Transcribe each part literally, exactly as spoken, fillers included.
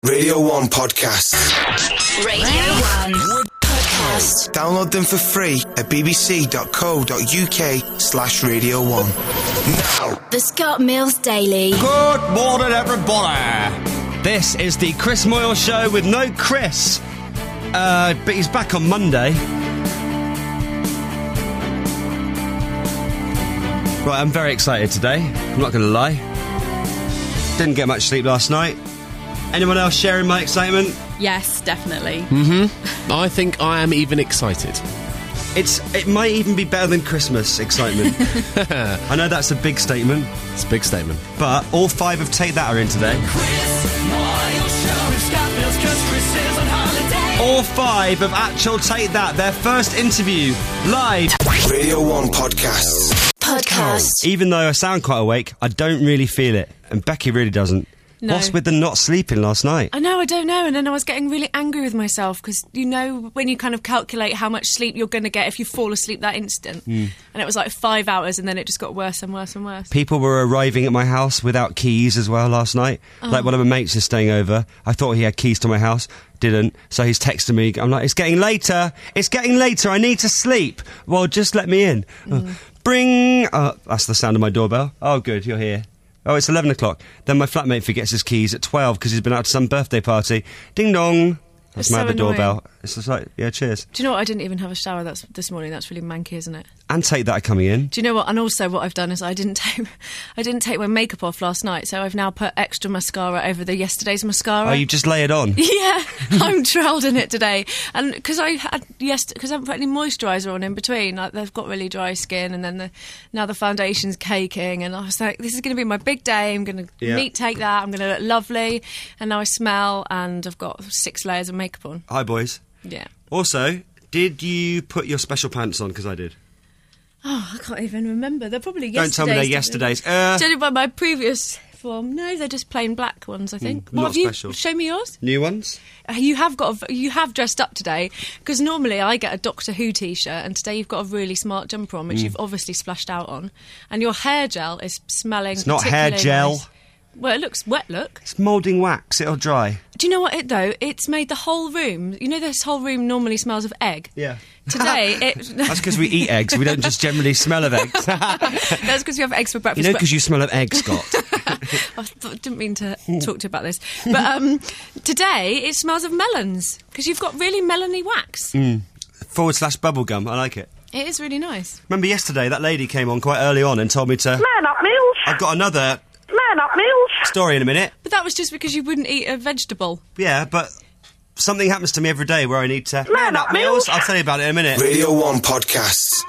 Radio one Podcast. Radio one Podcast. Download them for free at bbc.co.uk slash Radio one. Now. The Scott Mills Daily. Good morning, everybody. This is the Chris Moyle Show with no Chris. Uh, but he's back on Monday. Right, I'm very excited today. I'm not going to lie. Didn't get much sleep last night. Anyone else sharing my excitement? Yes, definitely. Mm-hmm. I think I am even excited. It's It might even be better than Christmas excitement. I know that's a big statement. It's a big statement. But all five of Take That are in today. All five of actual Take That, their first interview, live. Radio one Podcasts. Podcast. Even though I sound quite awake, I don't really feel it. And Becky really doesn't. No. What's with the not sleeping last night? I know, I don't know. And then I was getting really angry with myself because, you know, when you kind of calculate how much sleep you're going to get if you fall asleep that instant. Mm. And it was like five hours and then it just got worse and worse and worse. People were arriving at my house without keys as well last night. Oh. Like one of my mates is staying over. I thought he had keys to my house. Didn't. So he's texting me. I'm like, it's getting later. It's getting later. I need to sleep. Well, just let me in. Mm. Uh, bring... Uh, that's the sound of my doorbell. Oh, good. You're here. Oh, it's eleven o'clock. Then my flatmate forgets his keys at twelve because he's been out to some birthday party. Ding dong. That's my other doorbell. It's just like, yeah, cheers. Do you know what? I didn't even have a shower that's, this morning. That's really manky, isn't it? And Take That coming in. Do you know what? And also what I've done is I didn't take I didn't take my makeup off last night, so I've now put extra mascara over the yesterday's mascara. Oh, you just lay it on? Yeah, I'm troweled in it today. And because I had yes, because I haven't put any moisturiser on in between, like, they've got really dry skin, and then the, now the foundation's caking, and I was like, this is going to be my big day. I'm going to yeah. meet Take That. I'm going to look lovely, and now I smell, and I've got six layers of makeup on. Hi, boys. Yeah. Also, did you put your special pants on? Because I did. Oh, I can't even remember. They're probably Don't yesterday's. tell me they're yesterday's. Uh, Judging by my previous form, no, they're just plain black ones, I think. Mm, what not have you? special. Show me yours. New ones? Uh, you have got. A, you have dressed up today because normally I get a Doctor Who T-shirt, and today you've got a really smart jumper on, which Mm. you've obviously splashed out on, and your hair gel is smelling. It's not hair gel. Nice. Well, it looks wet. Look. It's moulding wax. It'll dry. Do you know what it though? It's made the whole room. You know, this whole room normally smells of egg. Yeah. Today, it. That's because we eat eggs. We don't just generally smell of eggs. That's because you have eggs for breakfast. You know, but- because you smell of eggs, Scott. I th- didn't mean to talk to you about this, but um, today it smells of melons because you've got really melony wax. Mm. Forward slash bubblegum. I like it. It is really nice. Remember yesterday that lady came on quite early on and told me to Man up, Mills. I've got another Man up, Mills. story in a minute. But that was just because you wouldn't eat a vegetable. Yeah, but something happens to me every day where I need to Man up, Mills. I'll tell you about it in a minute. Radio one Podcasts.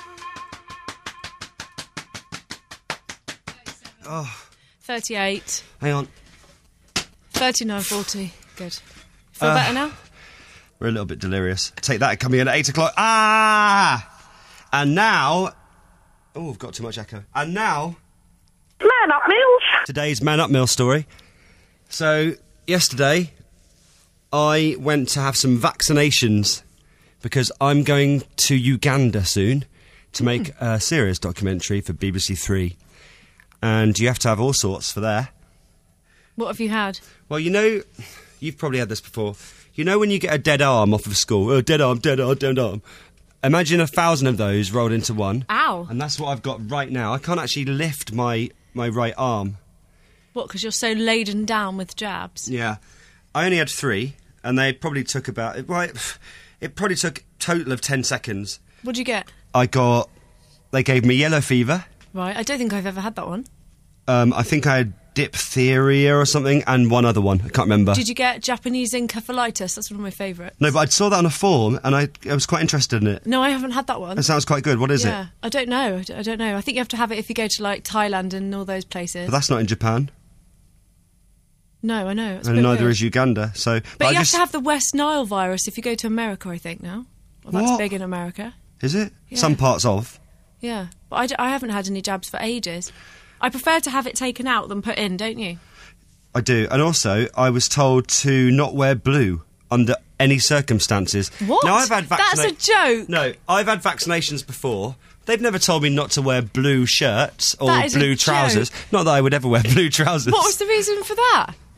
Oh, thirty-eight. hang on. thirty-nine forty. Good. Feel Uh, better now? We're a little bit delirious. Take That coming in at eight o'clock. Ah! And now... Oh, I've got too much echo. And now... Man up, Mills. Today's Man Up Mill story. So, yesterday, I went to have some vaccinations because I'm going to Uganda soon to make a serious documentary for B B C Three. And you have to have all sorts for there. What have you had? Well, you know, you've probably had this before. You know when you get a dead arm off of school? Oh, dead arm, dead arm, dead arm. Imagine a thousand of those rolled into one. Ow. And that's what I've got right now. I can't actually lift my, my right arm. What, because you're so laden down with jabs? Yeah. I only had three, and they probably took about... Well, it, it probably took a total of ten seconds. What'd you get? I got... They gave me yellow fever. Right, I don't think I've ever had that one. Um, I think I had diphtheria or something, and one other one. I can't remember. Did you get Japanese encephalitis? That's one of my favourites. No, but I saw that on a form, and I, I was quite interested in it. No, I haven't had that one. It sounds quite good. What is yeah, it? I don't know. I d- I don't know. I think you have to have it if you go to, like, Thailand and all those places. But that's not in Japan. No, I know. It's a And bit neither weird. is Uganda. So, But, but I you just, have to have the West Nile virus if you go to America, I think, now. Well, that's What? big in America. Is it? Yeah. Some parts of. Yeah. But I, d- I haven't had any jabs for ages. I prefer to have it taken out than put in, don't you? I do. And also, I was told to not wear blue under any circumstances. What? Now, I've had That's vaccina- a joke. No, I've had vaccinations before. They've never told me not to wear blue shirts or That is a blue trousers. joke. Not that I would ever wear blue trousers. What was the reason for that?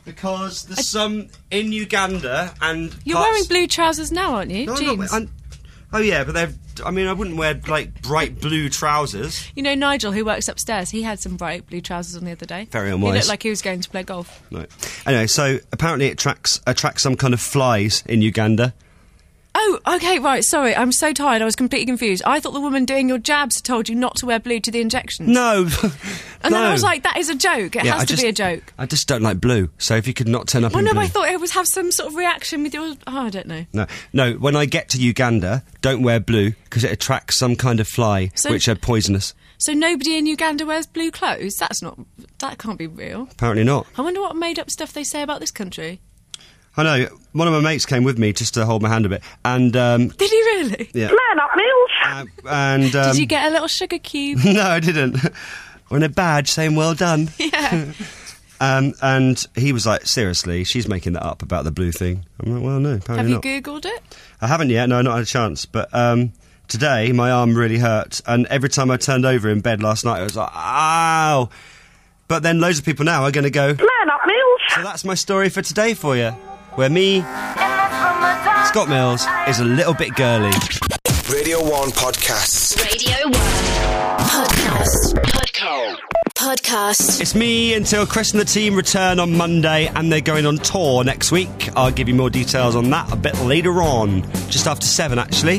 Because there's some in Uganda and You're parts- wearing blue trousers now, aren't you? No, I'm Jeans. not, I'm, oh yeah, but they've. I mean, I wouldn't wear like bright blue trousers. You know Nigel, who works upstairs, he had some bright blue trousers on the other day. Very He unwise. looked like he was going to play golf. No. Anyway, so apparently it attracts attracts some kind of flies in Uganda. Oh, okay, right, sorry, I'm so tired, I was completely confused. I thought the woman doing your jabs told you not to wear blue to the injections. No. And no. then I was like, that is a joke, it Yeah, has I to just, be a joke. I just don't like blue. So if you could not turn up Well, in no, blue. but I thought it would have some sort of reaction with your... Oh, I don't know. No, no. When I get to Uganda, don't wear blue because it attracts some kind of fly So- which are poisonous. So nobody in Uganda wears blue clothes? That's not... That can't be real. Apparently not. I wonder what made-up stuff they say about this country. I know. One of my mates came with me just to hold my hand a bit, and um, Did he really? yeah, Man up, Mills. uh, and um, Did you get a little sugar cube? no, I didn't. Or in a badge saying "well done." Yeah. Um, and he was like, "Seriously, she's making that up about the blue thing." I'm like, "Well, no, apparently Have you not." Googled it? I haven't yet. No, not had a chance. But um, today, my arm really hurt, and every time I turned over in bed last night, I was like, "Ow!" But then loads of people now are going to go. Man up, Mills. So that's my story for today for you, where me, Scott Mills, is a little bit girly. Radio one Podcasts. Radio one. Podcast. Podcast. Podcast. It's me until Chris and the team return on Monday, and they're going on tour next week. I'll give you more details on that a bit later on, just after seven actually.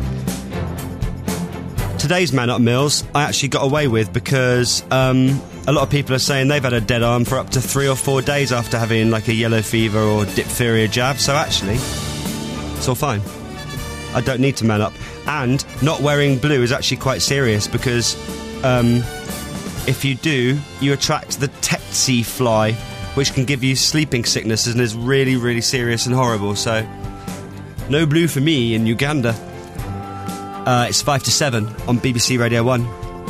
Today's Man Up Mills I actually got away with because um, a lot of people are saying they've had a dead arm for up to three or four days after having like a yellow fever or diphtheria jab, so actually it's all fine. I don't need to man up. And not wearing blue is actually quite serious because um, if you do, you attract the tsetse fly, which can give you sleeping sickness and is really, really serious and horrible. So, no blue for me in Uganda. Uh, it's five to seven on B B C Radio one.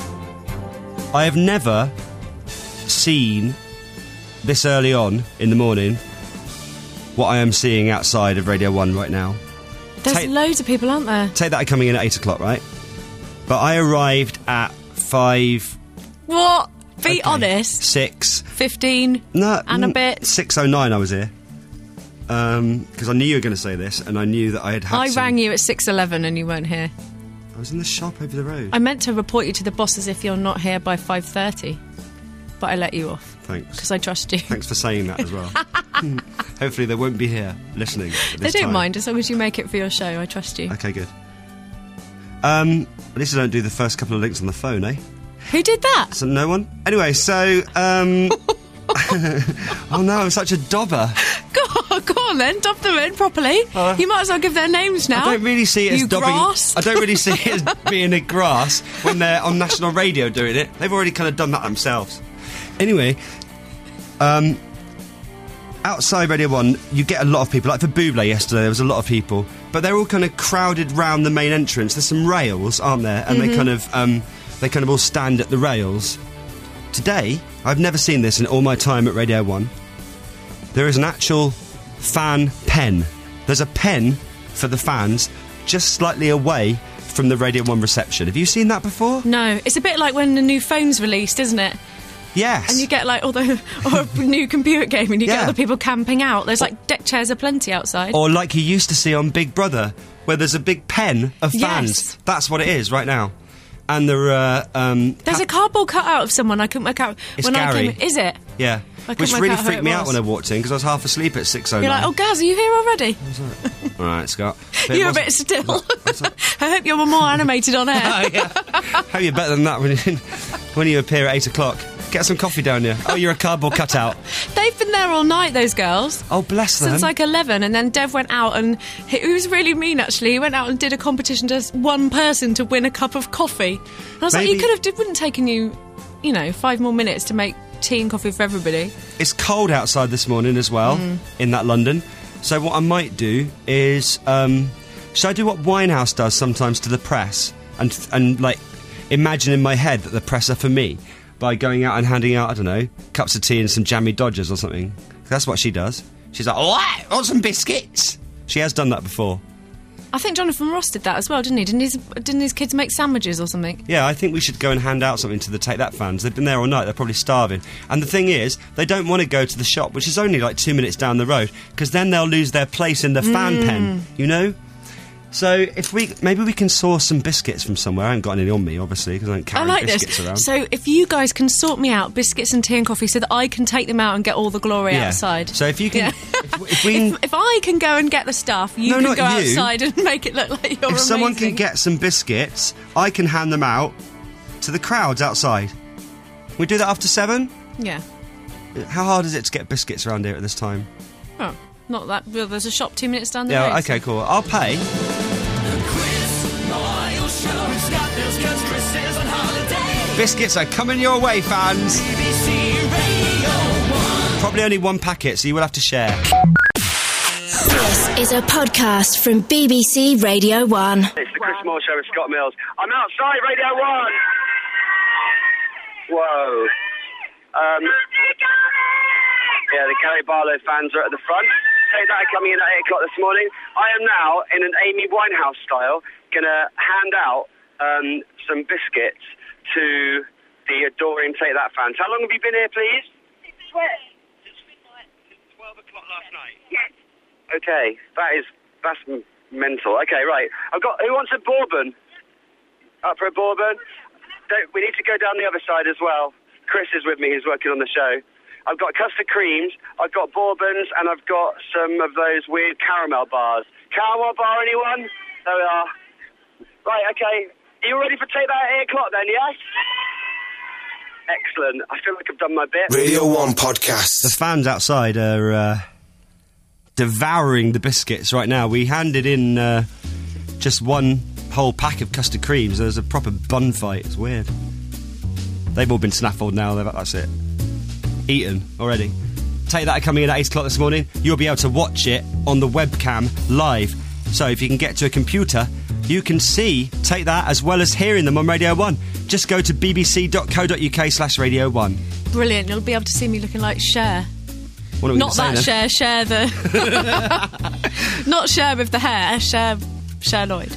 I have never seen this early on in the morning what I am seeing outside of Radio one right now. There's Take- loads of people, aren't there? Take that coming in at eight o'clock, right? But I arrived at five, What? Be Okay. honest. six, fifteen no, and a mm, bit. six oh nine. I was here because I knew you were going to say this, and I knew that I had had. I some- rang you at six eleven and you weren't here. I was in the shop over the road. I meant to report you to the boss as if you're not here by five thirty, but I let you off Thanks. because I trust you. Thanks for saying that as well. Hopefully they won't be here listening. At They this don't time. mind as long as you make it for your show. I trust you. Okay, good. Um, at least I don't do the first couple of links on the phone, eh? Who did that? So no one. Anyway, so um. oh no, I'm such a dobber. Go on, go on then, dob them in properly. Uh, you might as well give their names now. I don't really see it as you dobbing. grass. I don't really see it as being a grass when they're on national radio doing it. They've already kind of done that themselves. Anyway, um, outside Radio one, you get a lot of people. Like for Buble yesterday, there was a lot of people, but they're all kind of crowded round the main entrance. There's some rails, aren't there? And Mm-hmm. they kind of, um, they kind of all stand at the rails. Today, I've never seen this in all my time at Radio one. There is an actual fan pen. There's a pen for the fans just slightly away from the Radio one reception. Have you seen that before? No, it's a bit like when the new phone's released, isn't it? Yes. And you get like all the or a new computer game, and you Yeah. get other people camping out. There's like deck chairs aplenty outside. Or like you used to see on Big Brother, where there's a big pen of fans. Yes. That's what it is right now. And there are... Um, There's ca- a cardboard cutout of someone. I couldn't work out It's when I Gary. came. Is it? Yeah. I couldn't Which work really out who freaked it me out was. when I walked in, because I was half asleep at six oh nine. You're like, oh, Gaz, are you here already? All right, Scott. But it You're a wasn't- bit still. I hope you're more animated on air. Oh, yeah. How are you better than that when you, when you appear at eight o'clock? Get some coffee down here. Oh, you're a cardboard cutout. They've been there all night, those girls. Oh, bless them. Since like eleven, and then Dev went out and he, he was really mean actually. He went out and did a competition to one person to win a cup of coffee. And I was like, Maybe- you could have, it wouldn't taken you, you know, five more minutes to make tea and coffee for everybody. It's cold outside this morning as well, Mm. in that London. So what I might do is, um, should I do what Winehouse does sometimes to the press, and and like imagine in my head that the press are for me by going out and handing out, I don't know, cups of tea and some jammy Dodgers or something. That's what she does. She's like, all right, want some biscuits? She has done that before. I think Jonathan Ross did that as well, didn't he? Didn't his, didn't his kids make sandwiches or something? Yeah, I think we should go and hand out something to the Take That fans. They've been there all night, they're probably starving. And the thing is, they don't want to go to the shop, which is only like two minutes down the road, because then they'll lose their place in the fan Mm. pen, you know? So if we, maybe we can source some biscuits from somewhere. I haven't got any on me, obviously, because I don't I carry like biscuits this. around. So if you guys can sort me out biscuits and tea and coffee so that I can take them out and get all the glory Yeah. outside. So if you can, Yeah. if, if we can, If, if I can go and get the stuff, you No, can not go you. outside and make it look like you're if someone amazing. can get some biscuits, I can hand them out to the crowds outside. We do that after seven? Yeah. How hard is it to get biscuits around here at this time? Oh, not that. Well, there's a shop two minutes down the Yeah, road. okay, cool. I'll pay. Biscuits are coming your way, fans. Probably only one packet, so you will have to share. This is a podcast from B B C Radio one. It's the Chris Moore Show with Scott Mills. I'm outside Radio one. Whoa. Um, yeah, the Gary Barlow fans are at the front. Take That coming in at eight o'clock this morning. I am now, in an Amy Winehouse style, going to hand out um, some biscuits to the adoring Take That fans. How long have you been here, please? twelve o'clock last night. Yes. Okay, that is that's m- mental. Okay, right. I've got. Who wants a bourbon? Up for a bourbon? Don't, we need to go down the other side as well. Chris is with me. He's working on the show. I've got custard creams. I've got bourbons, and I've got some of those weird caramel bars. Caramel bar, anyone? There we are. Right. Okay. Are you ready for Take That at eight o'clock then? Yes. Excellent. I feel like I've done my bit. Radio one podcast. The fans outside are uh, devouring the biscuits right now. We handed in uh, just one whole pack of custard creams. There's a proper bun fight. It's weird. They've all been snaffled now. They've, that's it. Eaten already. Take That coming in at eight o'clock this morning. You'll be able to watch it on the webcam live. So if you can get to a computer, you can see Take That as well as hearing them on Radio one. Just go to bbc.co.uk slash Radio one. Brilliant. You'll be able to see me looking like Cher. What are we Not gonna that say then? Cher, Cher the... Not Cher with the hair, Cher, Cher Lloyd.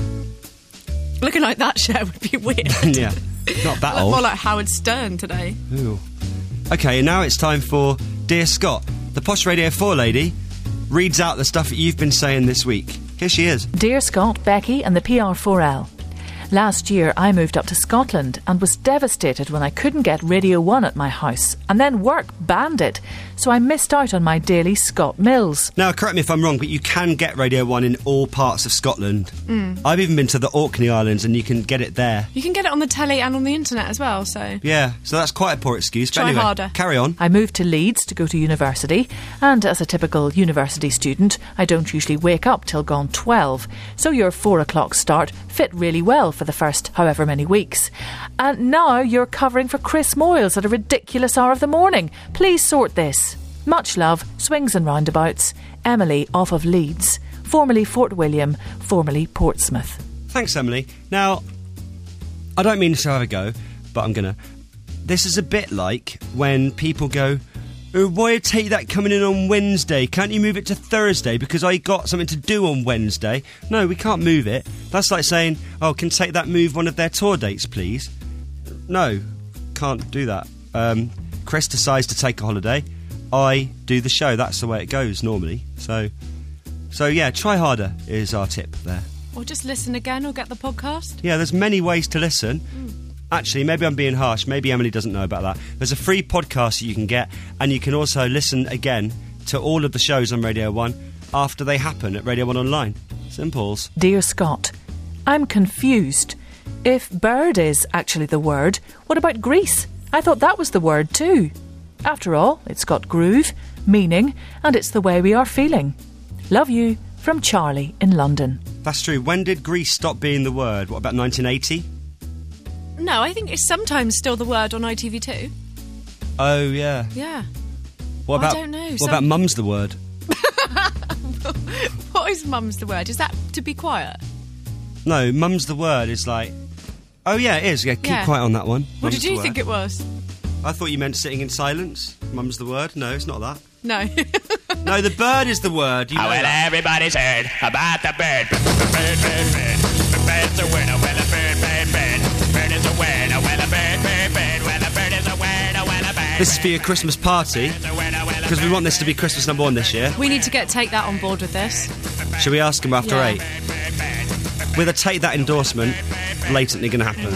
Looking like that Cher would be weird. Yeah, not that Look old. more like Howard Stern today. Ooh. Okay, now it's time for Dear Scott. The Posh Radio four lady reads out the stuff that you've been saying this week. Here she is. Dear Scott, Becky and the P R four L. Last year I moved up to Scotland and was devastated when I couldn't get Radio one at my house, and then work banned it, so I missed out on my daily Scott Mills. Now, correct me if I'm wrong, but you can get Radio one in all parts of Scotland. Mm. I've even been to the Orkney Islands and you can get it there. You can get it on the telly and on the internet as well, so... Yeah, so that's quite a poor excuse. But Try anyway, harder. Carry on. I moved to Leeds to go to university, and as a typical university student, I don't usually wake up till gone twelve, so your four o'clock start fit really well for the first however many weeks. And now you're covering for Chris Moyles at a ridiculous hour of the morning. Please sort this. Much love, Swings and Roundabouts, Emily off of Leeds, formerly Fort William, formerly Portsmouth. Thanks, Emily. Now, I don't mean to have a go, but I'm gonna. This is a bit like when people go, oh, why Take That coming in on Wednesday? Can't you move it to Thursday because I got something to do on Wednesday? No, we can't move it. That's like saying, oh, can Take That move one of their tour dates, please? No, can't do that. Um, Chris decides to take a holiday. I do the show. That's the way it goes normally. So, so yeah, try harder is our tip there. Or just listen again or get the podcast. Yeah, there's many ways to listen. Mm. Actually, maybe I'm being harsh. Maybe Emily doesn't know about that. There's a free podcast that you can get, and you can also listen again to all of the shows on Radio one after they happen at Radio one Online. Simples. Dear Scott, I'm confused. If bird is actually the word, what about Greece? I thought that was the word too. After all, it's got groove, meaning, and it's the way we are feeling. Love you, from Charlie in London. That's true. When did Greece stop being the word? What, about nineteen eighty? No, I think it's sometimes still the word on I T V two. Oh, yeah. Yeah. What I about, don't know. What Some- about mum's the word? What is mum's the word? Is that to be quiet? No, mum's the word is like... Oh, yeah, it is. Yeah, keep Yeah. quiet on that one. What Mum's did the you word. think it was? I thought you meant sitting in silence. Mum's the word. No, it's not that. No. No, the bird is the word. You know Oh, well, that. everybody's heard about the bird. Bird, bird, bird. Bird's a word. Oh, well, a bird, bird, bird. Bird is a word. Oh, well, a bird, bird, bird. Well, a bird is a word. Oh, well, a bird. This is for your Christmas party, because we want this to be Christmas number one this year. We need to get take that on board with this. Should we ask him after Yeah. eight? With a take that endorsement, blatantly going to happen.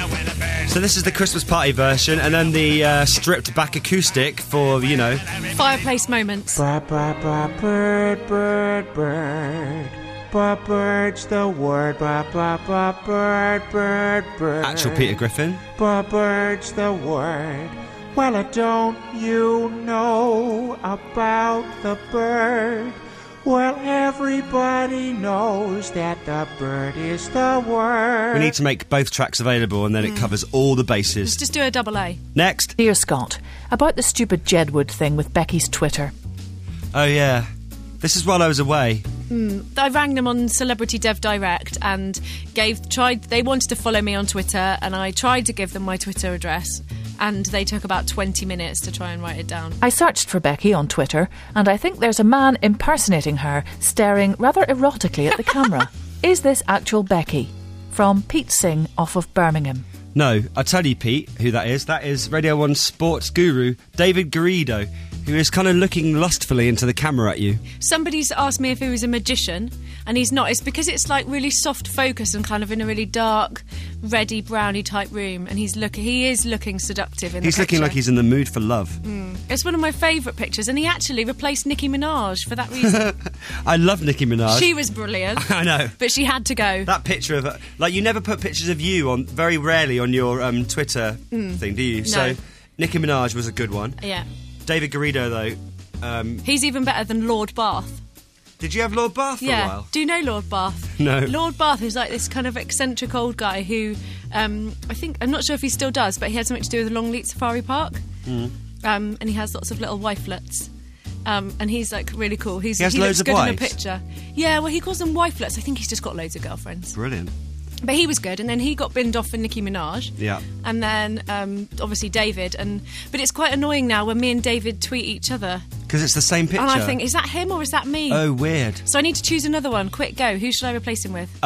So this is the Christmas party version, and then the uh, stripped back acoustic for, you know... Fireplace moments. Ba ba ba bird, bird, bird. Ba bird's the word. Ba ba ba bird, bird, bird. Actual Peter Griffin. Ba bird's the word. Well, uh, don't you know about the bird? Well, everybody knows that the bird is the word. We need to make both tracks available, and then it covers all the bases. Let's just do a double A. Next. Dear Scott, about the stupid Jedward thing with Becky's Twitter. Oh, yeah. This is while I was away. Mm. I rang them on Celebrity Dev Direct and gave tried. They wanted to follow me on Twitter, and I tried to give them my Twitter address, and they took about twenty minutes to try and write it down. I searched for Becky on Twitter, and I think there's a man impersonating her, staring rather erotically at the camera. Is this actual Becky? From Pete Singh off of Birmingham. No, I'll tell you, Pete, who that is. That is Radio one's sports guru, David Garrido, who is kind of looking lustfully into the camera at you. Somebody's asked me if he was a magician, and he's not. It's because it's like really soft focus and kind of in a really dark, reddy, browny type room, and he's look. He is looking seductive in He's the looking picture. like he's in the mood for love. Mm. It's one of my favourite pictures, and he actually replaced Nicki Minaj for that reason. I love Nicki Minaj. She was brilliant. I know. But she had to go. That picture of her, like, you never put pictures of you on, very rarely on your um, Twitter Mm. thing, do you? No. So, Nicki Minaj was a good one. Yeah. David Garrido, though. Um, He's even better than Lord Bath. did you have Lord Bath for yeah. a while? Do you know Lord Bath? No. Lord Bath is like this kind of eccentric old guy who, um, I think, I'm not sure if he still does, but he had something to do with Longleat Safari Park. Mm. Um, and he has lots of little wifelets. Um, and he's like really cool. He's, He has looks loads of good in a wives? picture. Yeah, well, he calls them wifelets. I think he's just got loads of girlfriends. Brilliant. But he was good, and then he got binned off for Nicki Minaj. Yeah. And then, um, obviously, David. and But it's quite annoying now when me and David tweet each other. Because it's the same picture. And I think, is that him or is that me? Oh, weird. So I need to choose another one. Quick, go. Who should I replace him with?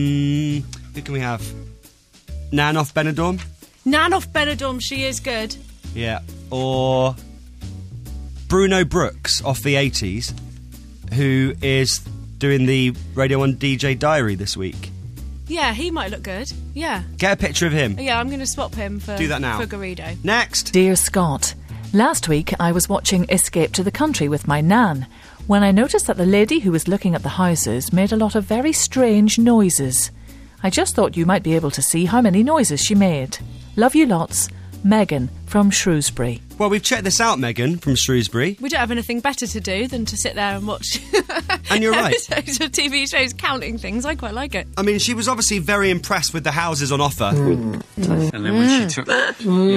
Um, who can we have? Nan off Benidorm? Nan off Benidorm, she is good. Yeah. Or Bruno Brooks off the eighties, who is doing the Radio one D J Diary this week. Yeah, he might look good. Yeah. Get a picture of him. Yeah, I'm going to swap him for, Do that now. for Garrido. Next. Dear Scott, last week I was watching Escape to the Country with my nan when I noticed that the lady who was looking at the houses made a lot of very strange noises. I just thought you might be able to see how many noises she made. Love you lots. Megan from Shrewsbury. Well, we've checked this out, Megan from Shrewsbury. We don't have anything better to do than to sit there and watch And you're right. episodes of T V shows counting things. I quite like it. I mean, she was obviously very impressed with the houses on offer. And then when she took... Yeah.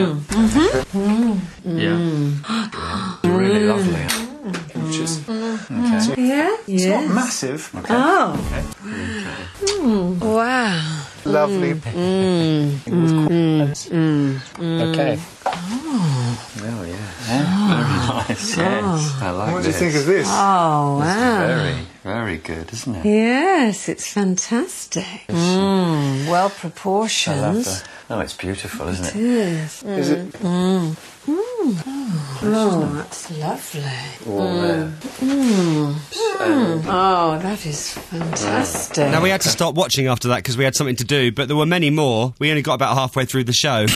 Yeah. Really lovely. Just, okay. Yeah? It's Yeah. not massive. Okay. Oh. Okay. Mm. Wow. Lovely. Mm. Mm. Mm. Mm. Okay. Oh. Oh, yeah. yeah. Very nice, yes. I like What this. do you think of this? Oh, This is wow. very, very good, isn't it? Yes, it's fantastic. Mm. Well proportioned. I love that. Oh, it's beautiful, isn't It it? is. Is it? Mm. Mm. Oh, oh, that's lovely. All there. Mm. Mm. Oh, that is fantastic. Now, we had to stop watching after that because we had something to do, but there were many more. We only got about halfway through the show.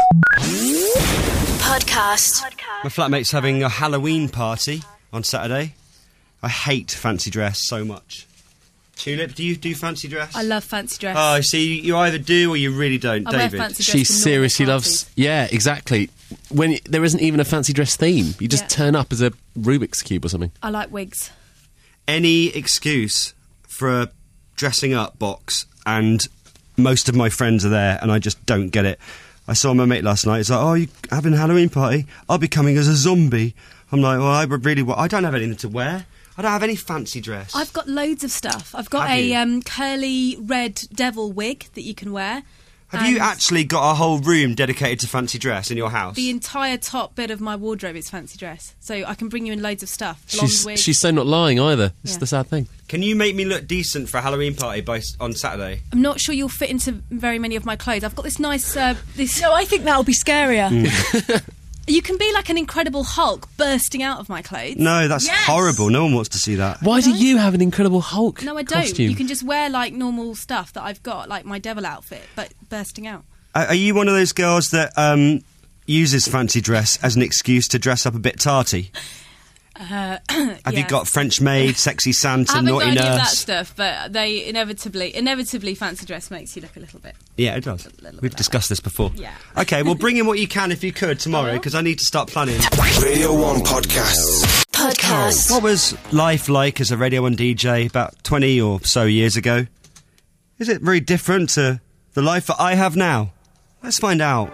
Podcast. My flatmate's having a Halloween party on Saturday. I hate fancy dress so much. Tulip, do you do fancy dress? I love fancy dress. Oh, see, you either do or you really don't, I wear David. fancy dress She to normal seriously parties. loves... Yeah, exactly. When y- there isn't even a fancy dress theme. You just Yeah. turn up as a Rubik's Cube or something. I like wigs. Any excuse for a dressing up box, and most of my friends are there, and I just don't get it. I saw my mate last night. He's like, "Oh, you having a Halloween party? I'll be coming as a zombie." I'm like, "Well, I would really. wa- I don't have anything to wear. I don't have any fancy dress." I've got loads of stuff. I've got Have a you? um, curly red devil wig that you can wear. Have you And actually got a whole room dedicated to fancy dress in your house? The entire top bit of my wardrobe is fancy dress, so I can bring you in loads of stuff. Blonde She's, wigs. she's so not lying either. It's Yeah. the sad thing. Can you make me look decent for a Halloween party by s- on Saturday? I'm not sure you'll fit into very many of my clothes. I've got this nice. Uh, this. No, I think that'll be scarier. Mm. You can be like an Incredible Hulk bursting out of my clothes. No, that's Yes! horrible. No one wants to see that. Why do you have an Incredible Hulk No, I don't. costume? You can just wear like normal stuff that I've got, like my devil outfit, but bursting out. Are are you one of those girls that um, uses fancy dress as an excuse to dress up a bit tarty? Uh, Have you got French maid, sexy Santa, I haven't naughty got any of that nurse? stuff, but they inevitably, inevitably, fancy dress makes you look a little bit. Yeah, it does. We've discussed this before. Yeah. Okay, well, bring in what you can if you could tomorrow, because I need to start planning. Radio one Podcasts. Podcast. What was life like as a Radio one D J about twenty or so years ago? Is it very different to the life that I have now? Let's find out.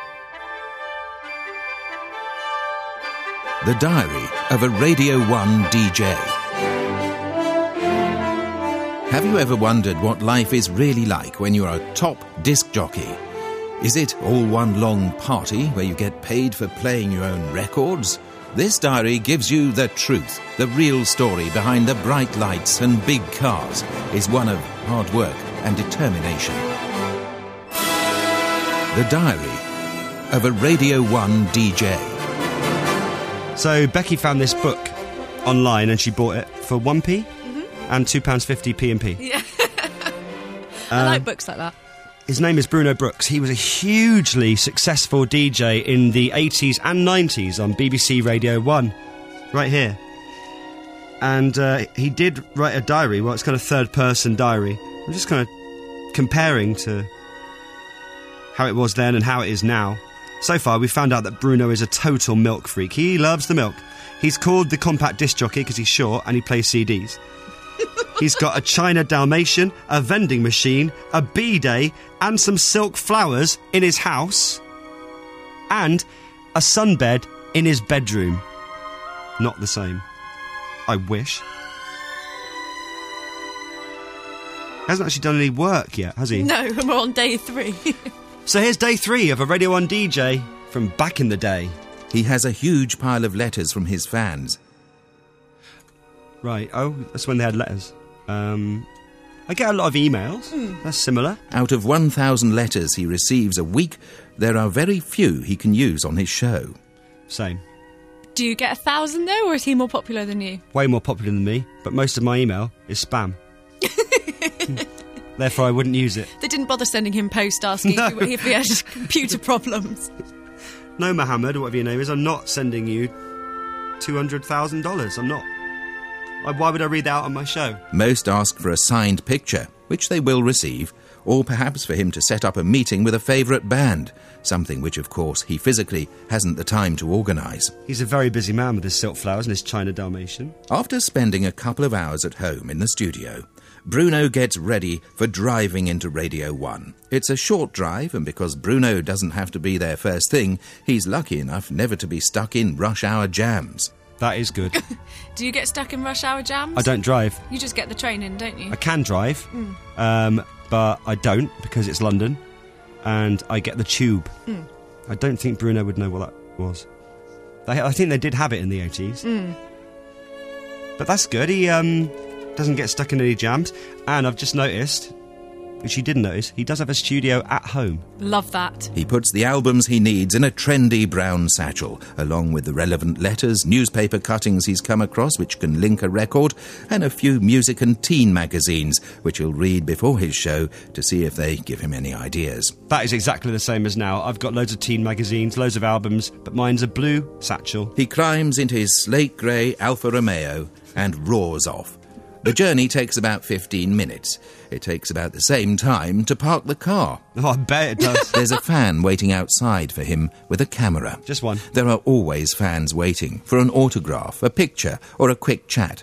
The Diary of a Radio one D J. Have you ever wondered what life is really like when you're a top disc jockey? Is it all one long party where you get paid for playing your own records? This diary gives you the truth. The real story behind the bright lights and big cars is one of hard work and determination. The Diary of a Radio one D J. So Becky found this book online and she bought it for one p Mm-hmm. and two pounds fifty P and P. Yeah. I Um, like books like that. His name is Bruno Brooks. He was a hugely successful D J in the eighties and nineties on B B C Radio one, right here. And uh, he did write a diary. Well, it's kind of third-person diary. I'm just kind of comparing to how it was then and how it is now. So far, we've found out that Bruno is a total milk freak. He loves the milk. He's called the compact disc jockey because he's short and he plays C Ds. He's got a China Dalmatian, a vending machine, a B-day, and some silk flowers in his house, and a sunbed in his bedroom. Not the same. I wish. Hasn't actually done any work yet, has he? No, we're on day three. So here's day three of a Radio one D J from back in the day. He has a huge pile of letters from his fans. Right, oh, that's when they had letters. Um, I get a lot of emails. Mm. That's similar. Out of one thousand letters he receives a week, there are very few he can use on his show. Same. Do you get a thousand though, or is he more popular than you? Way more popular than me, but most of my email is spam. Therefore, I wouldn't use it. They didn't bother sending him post asking No. if he- if he had computer problems. No, Mohammed, or whatever your name is, I'm not sending you two hundred thousand dollars. I'm not. Why- Why would I read that out on my show? Most ask for a signed picture, which they will receive, or perhaps for him to set up a meeting with a favourite band, something which, of course, he physically hasn't the time to organise. He's a very busy man with his silk flowers and his China Dalmatian. After spending a couple of hours at home in the studio, Bruno gets ready for driving into Radio one. It's a short drive, and because Bruno doesn't have to be there first thing, he's lucky enough never to be stuck in rush hour jams. That is good. Do you get stuck in rush hour jams? I don't drive. You just get the train in, don't you? I can drive, Mm. um, but I don't because it's London, and I get the tube. Mm. I don't think Bruno would know what that was. They, I think they did have it in the eighties. Mm. But that's good. He um, doesn't get stuck in any jams. And I've just noticed, which you didn't notice, he does have a studio at home. Love that. He puts the albums he needs in a trendy brown satchel, along with the relevant letters, newspaper cuttings he's come across which can link a record, and a few music and teen magazines, which he'll read before his show to see if they give him any ideas. That is exactly the same as now. I've got loads of teen magazines, loads of albums, but mine's a blue satchel. He climbs into his slate grey Alfa Romeo and roars off. The journey takes about fifteen minutes. It takes about the same time to park the car. Oh, I bet it does. There's a fan waiting outside for him with a camera. Just one. There are always fans waiting for an autograph, a picture, or a quick chat.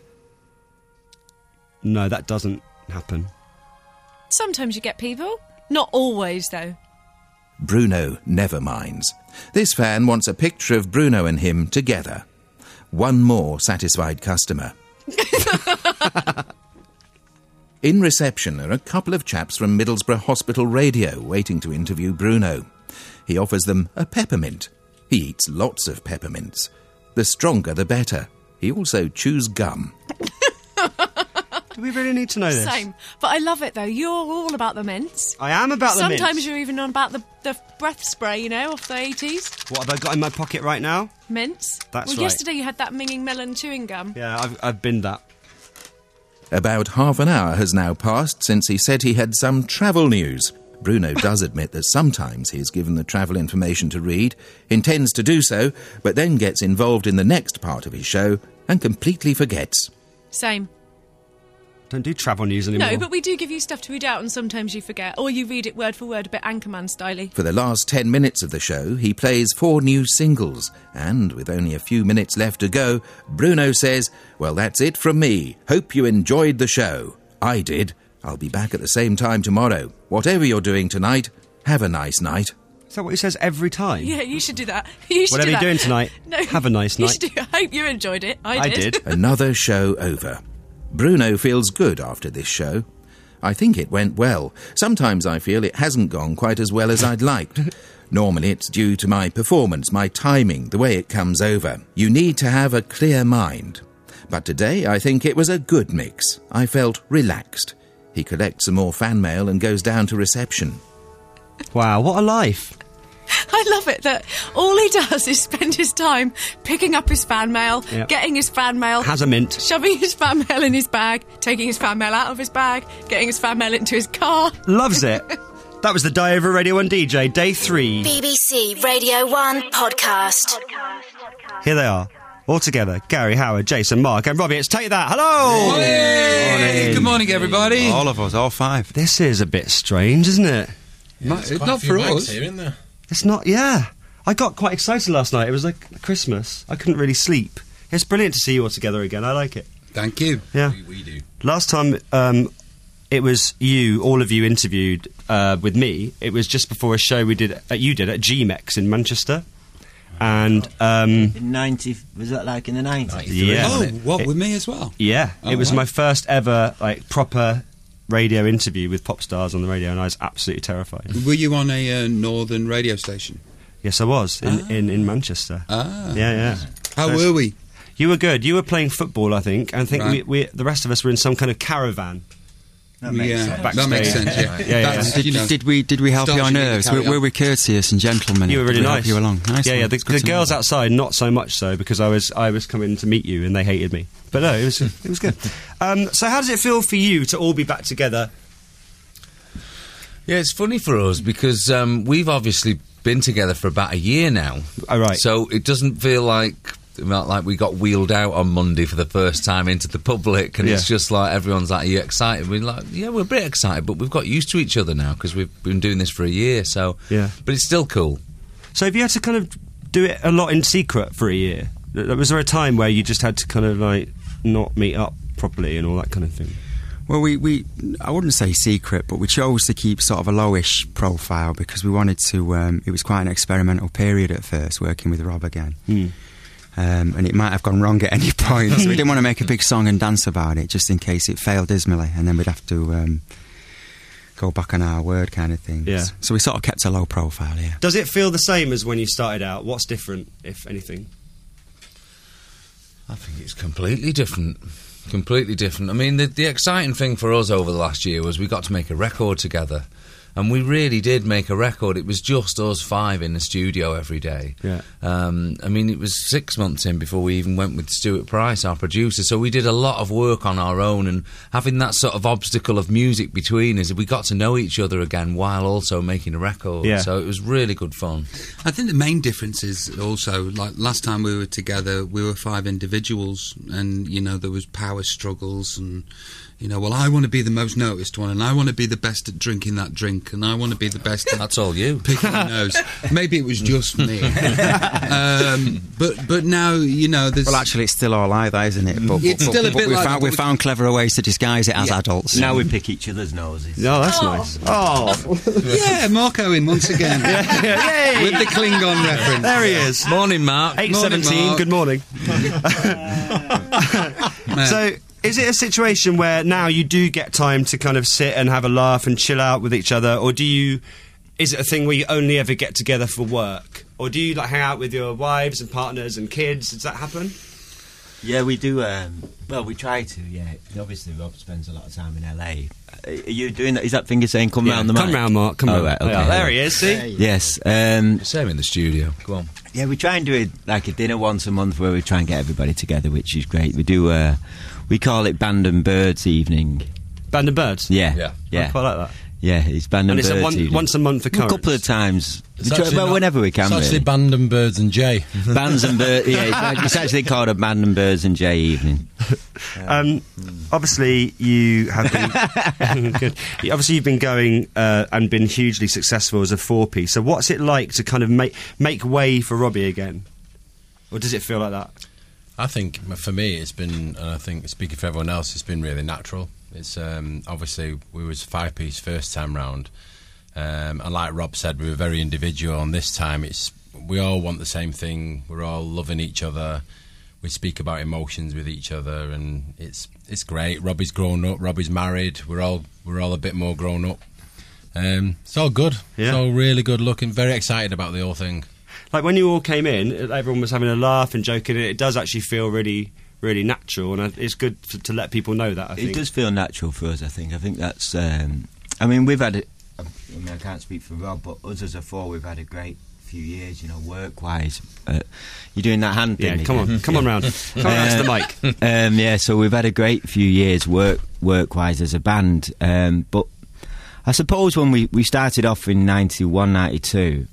No, that doesn't happen. Sometimes you get people. Not always, though. Bruno never minds. This fan wants a picture of Bruno and him together. One more satisfied customer. In reception are a couple of chaps from Middlesbrough Hospital Radio waiting to interview Bruno. He offers them a peppermint. He eats lots of peppermints. The stronger the better. He also chews gum. Do we really need to know this? Same. But I love it, though. You're all about the mints. I am about the mints. Sometimes you're even on about the, the breath spray, you know, off the eighties. What have I got in my pocket right now? Mints. That's well, right. yesterday you had that minging melon chewing gum. Yeah, I've, I've binned that. About half an hour has now passed since he said he had some travel news. Bruno does admit that sometimes he is given the travel information to read, intends to do so, but then gets involved in the next part of his show and completely forgets. Same. Don't do travel news anymore. No, but we do give you stuff to read out and sometimes you forget. Or you read it word for word, a bit Anchorman style-y. For the last ten minutes of the show, he plays four new singles. And with only a few minutes left to go, Bruno says, well, that's it from me. Hope you enjoyed the show. I did. I'll be back at the same time tomorrow. Whatever you're doing tonight, have a nice night. Is that what he says every time? Yeah, you should do that. You should Whatever do that. you're doing tonight, no, have a nice you night. Should do, I hope you enjoyed it. I, I did. did. Another show over. Bruno feels good after this show. I think it went well. Sometimes I feel it hasn't gone quite as well as I'd liked. Normally it's due to my performance, my timing, the way it comes over. You need to have a clear mind. But today I think it was a good mix. I felt relaxed. He collects some more fan mail and goes down to reception. Wow, what a life. I love it that all he does is spend his time picking up his fan mail, Yep. getting his fan mail, Has a mint. shoving his fan mail in his bag, taking his fan mail out of his bag, getting his fan mail into his car. Loves it. That was the Diary of a Radio one D J, day three. B B C Radio one podcast. Here they are, all together. Gary, Howard, Jason, Mark and Robbie. It's Take That. Hello! Hey, good morning, everybody. All of us, all five. This is a bit strange, isn't it? Not, not for us. Here, isn't there? It's not, yeah. I got quite excited last night. It was like Christmas. I couldn't really sleep. It's brilliant to see you all together again. I like it. Thank you. Yeah. We, we do. Last time um, it was you, all of you interviewed uh, with me. It was just before a show we did, uh, you did at G MEX in Manchester. And um, in ninety, was that like in the nineties? yeah. Oh, what, It- with me as well? Yeah, Oh, it was right. my first ever like proper radio interview with pop stars on the radio, and I was absolutely terrified. Were you on a uh, northern radio station? Yes, I was in, Ah. in, in Manchester. Ah. Yeah, yeah. How So- were we? You were good. You were playing football, I think. And I think Right. we, we, the rest of us were in some kind of caravan. That makes yeah, sense. that makes sense. Yeah, Yeah, yeah, That's, yeah. Did, you know, did we did we help you starts on you need to nerves? carry Were, were on. we courteous and gentlemen? You were really Did we nice. help you along? Nice yeah, one. yeah. The, It's good the to know girls that. outside, not so much so, because I was I was coming to meet you and they hated me. But no, it was it was good. Um, so, how does it feel for you to all be back together? Yeah, it's funny for us because um, we've obviously been together for about a year now. Oh, right. So it doesn't feel like not like we got wheeled out on Monday for the first time into the public, and Yeah. it's just like everyone's like, "Are you excited?" We're like, "Yeah, we're a bit excited," but we've got used to each other now because we've been doing this for a year. So, Yeah. but it's still cool. So, have you had to kind of do it a lot in secret for a year? Was there a time where you just had to kind of like not meet up properly and all that kind of thing? Well, we, we I wouldn't say secret, but we chose to keep sort of a lowish profile because we wanted to. Um, it was quite an experimental period at first, working with Rob again. Hmm. Um, and it might have gone wrong at any point, so we didn't want to make a big song and dance about it, just in case it failed dismally, and then we'd have to um, go back on our word, kind of thing. Yeah. So we sort of kept a low profile, yeah. Does it feel the same as when you started out? What's different, if anything? I think it's completely different. Completely different. I mean, the, the exciting thing for us over the last year was we got to make a record together. And we really did make a record. It was just us five in the studio every day. Yeah. Um, I mean, it was six months in before we even went with Stuart Price, our producer. So we did a lot of work on our own, and having that sort of obstacle of music between us, we got to know each other again while also making a record. Yeah. So it was really good fun. I think the main difference is also, like last time we were together, we were five individuals, and you know there was power struggles, and you know, well, I want to be the most noticed one, and I want to be the best at drinking that drink, and I want to be the best at That's all you. picking the nose. Maybe it was just me, um, but but now you know there's. Well, actually, it's still all either, isn't it? But, It's but, still a but bit we like found, the- we found cleverer ways to disguise it as Yeah. adults. Now we pick each other's noses. Oh, that's nice. Oh, yeah, Mark Owen once again Yay! with the Klingon reference. There he is. Morning, Mark. eight Morning, seventeen. Mark. Good morning. Man. So, Is it a situation where now you do get time to kind of sit and have a laugh and chill out with each other, or do you? Is it a thing where you only ever get together for work, or do you like hang out with your wives and partners and kids? Does that happen? Yeah, we do. Um, well, we try to. Yeah, obviously Rob spends a lot of time in L A. Are you doing that? Is that finger saying "come Yeah, round the come mic"? round, Mark. Come oh, round. Right, okay. Yeah, there he is. See? Yes. Um, Same in the studio. Go on. Yeah, we try and do it like a dinner once a month where we try and get everybody together, which is great. We do. Uh, we call it Band and Birds evening. Band and Birds. Yeah, Yeah. yeah. I quite like that. Yeah, it's Band and, And it's Birds a one, evening. once a month A occurrence. couple of times. It's We try- actually well, not- whenever we can. It's actually really. Band and Birds and Jay. Bands and Birds. Yeah, it's, act- it's actually called a Band and Birds and Jay evening. Um, obviously, you have been good. Obviously, you've been going uh, and been hugely successful as a four-piece. So, what's it like to kind of make make way for Robbie again, or does it feel like that? I think for me it's been, and I think speaking for everyone else, it's been really natural. It's um, obviously we was five piece first time round, um, and like Rob said, we were very individual. And this time, it's we all want the same thing. We're all loving each other. We speak about emotions with each other, and it's it's great. Robbie's grown up. Robbie's married. We're all we're all a bit more grown up. Um, it's all good. Yeah. It's all really good looking. Very excited about the whole thing. Like when you all came in, everyone was having a laugh and joking. It does actually feel really, really natural, and it's good to, to let people know that. I think It does feel natural for us, I think. I think that's... Um, I mean, we've had... A, I mean, I can't speak for Rob, but us as a four, we've had a great few years, you know, work-wise. Uh, you're doing that hand thing Yeah, come again. on, come on round. Come on round to the mic. Um, yeah, so we've had a great few years work, work-wise as a band. Um, but I suppose when we, we started off in ninety-one, ninety-two...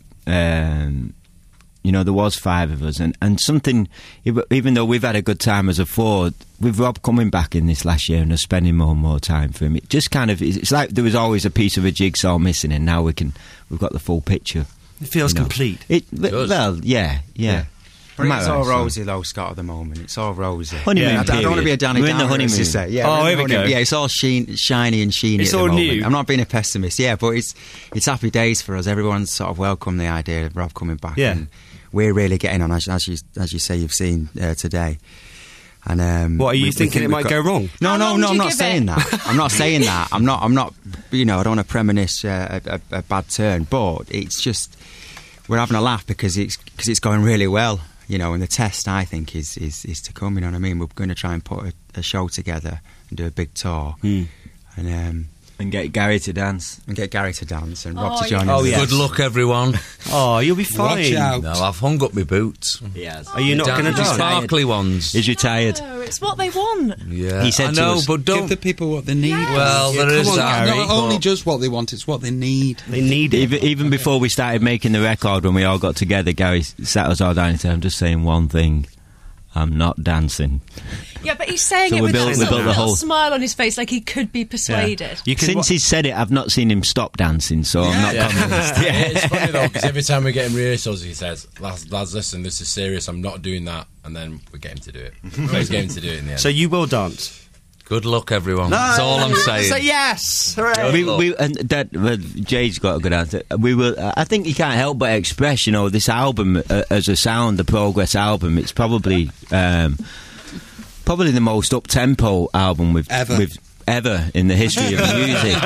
Um, you know, there was five of us, and, and something, even though we've had a good time as a four, with Rob coming back in this last year and us spending more and more time for him, it just kind of, it's like there was always a piece of a jigsaw missing, and now we can, we've got the full picture. It feels you know. complete. It, It does. well, yeah, yeah. Yeah. But Am I it's all right, son? rosy, though, Scott, at the moment. It's all rosy. Honeymoon yeah, I, don't- I don't want to be a Danny We're in the Downer, as you honeymoon. say. Yeah, Oh, we're in here the we go. honeymoon. Yeah, it's all sheen, shiny and sheeny It's at the all moment. new. I'm not being a pessimist, yeah, but it's it's happy days for us. Everyone's sort of welcomed the idea of Rob coming back. Yeah. And we're really getting on, as, as, you, as you say you've seen uh, today. And um, What, are you we- we thinking think it we've might got- go wrong? No, How no, long no, do I'm you not give saying it? that. I'm not saying that. I'm not, I'm not, you know, I don't want to premonish uh, a, a, a bad turn, but it's just, we're having a laugh because it's, cause it's going really well. You know, and the test, I think, is, is, is to come, you know what I mean? We're going to try and put a, a show together and do a big tour. Mm. And um, And get Gary to dance. and get Gary to dance and Rob Oh, to join yes. us. Oh, yes. Good luck, everyone. Oh, you'll be fine. Watch out. No, I've hung up my boots. Yes. Are you not Down- going to the dance? sparkly ones. He's retired. No, it's what they want. Yeah, He said I to know, us, but Give don't. the people what they need. Well, Yeah, there is come on, that. Gary. Not only but- just what they want, it's what they need. They need it. Even, even before we started making the record, when we all got together, Gary sat us all down and said, I'm just saying one thing. I'm not dancing. Yeah, but he's saying So it we with built- that we sort built of the little whole- smile on his face, like he could be persuaded. You can Since wa- he's said it, I've not seen him stop dancing, so I'm not Yeah. convinced. It's funny though, because every time we get in rehearsals, he says, lads, lads, listen, this is serious, I'm not doing that. And then we get him to do it. So he's getting to do it in the end. So you will dance? Good luck, everyone. That's all I'm saying. Say yes! Hooray! We, we, and that, well, Jay's got a good answer. We will. I think you can't help but express, you know, this album uh, as a sound, the Progress album. It's probably, um, probably the most up tempo album we've Ever. we've ever in the history of music.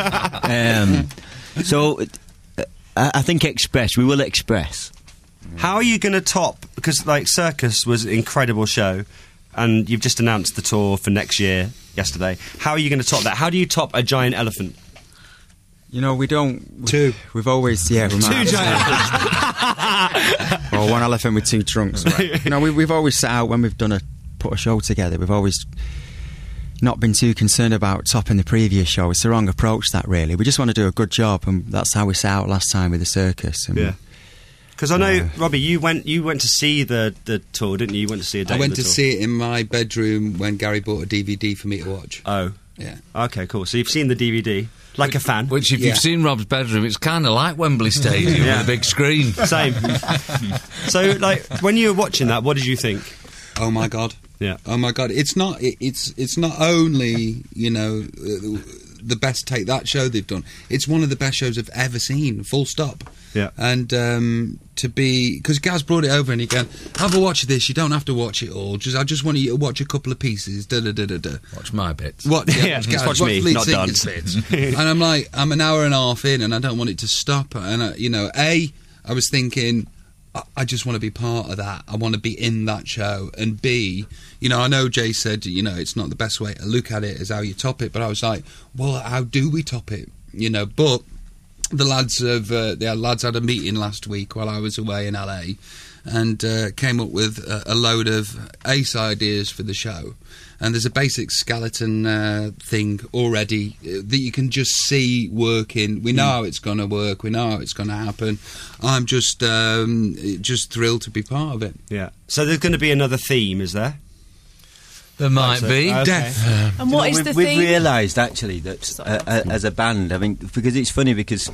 Um, so, uh, I I think express. We will express. How are you going to top? Because like Circus was an incredible show, and you've just announced the tour for next year yesterday. How are you going to top that? How do you top a giant elephant? You know, we don't... Two. We've always... Yeah, we might Two have- giant elephants. or one elephant with two trunks. You know, we, we've always set out when we've done a put a show together. We've always not been too concerned about topping the previous show. It's the wrong approach, that really. We just want to do a good job, and that's how we set out last time with the Circus. And Yeah. Because I know, Uh, Robbie, you went you went to see the, the tour, didn't you? You went to see a date I went of the to tour. see it in my bedroom when Gary bought a D V D for me to watch. Oh. Yeah. Okay, cool. So you've seen the D V D, like a fan. Which, if Yeah. you've seen Rob's bedroom, it's kind of like Wembley Stadium Yeah. with a big screen. Same. So, like, when you were watching that, what did you think? Oh my god. Yeah. Oh my god. It's not. It, it's. It's not only. You know. Uh, the best Take That show they've done. It's one of the best shows I've ever seen, full stop. Yeah. And um, to be... Because Gaz brought it over and he go, have a watch of this, you don't have to watch it all. Just I just want you to watch a couple of pieces, da-da-da-da-da. Watch my bits. What? Yeah, Yeah, watch, just Gaz, watch me, Lead not Singer's dance. bits. And I'm like, I'm an hour and a half in and I don't want it to stop. And, I, you know, A, I was thinking... I- I just want to be part of that. I want to be in that show. And B, you know, I know Jay said, you know, it's not the best way to look at it is how you top it, but I was like, well, how do we top it? You know, but the lads have, uh, the lads had a meeting last week while I was away in L A and uh, came up with a, a load of ace ideas for the show. And there's a basic skeleton uh, thing already uh, that you can just see working. We know Mm. how it's going to work. We know how it's going to happen. I'm just um, just thrilled to be part of it. Yeah. So there's going to be another theme, is there? There might so. be. Okay. Death. And what You know, is we've, the we've theme? realised actually that uh, uh, as a band, I mean, because it's funny because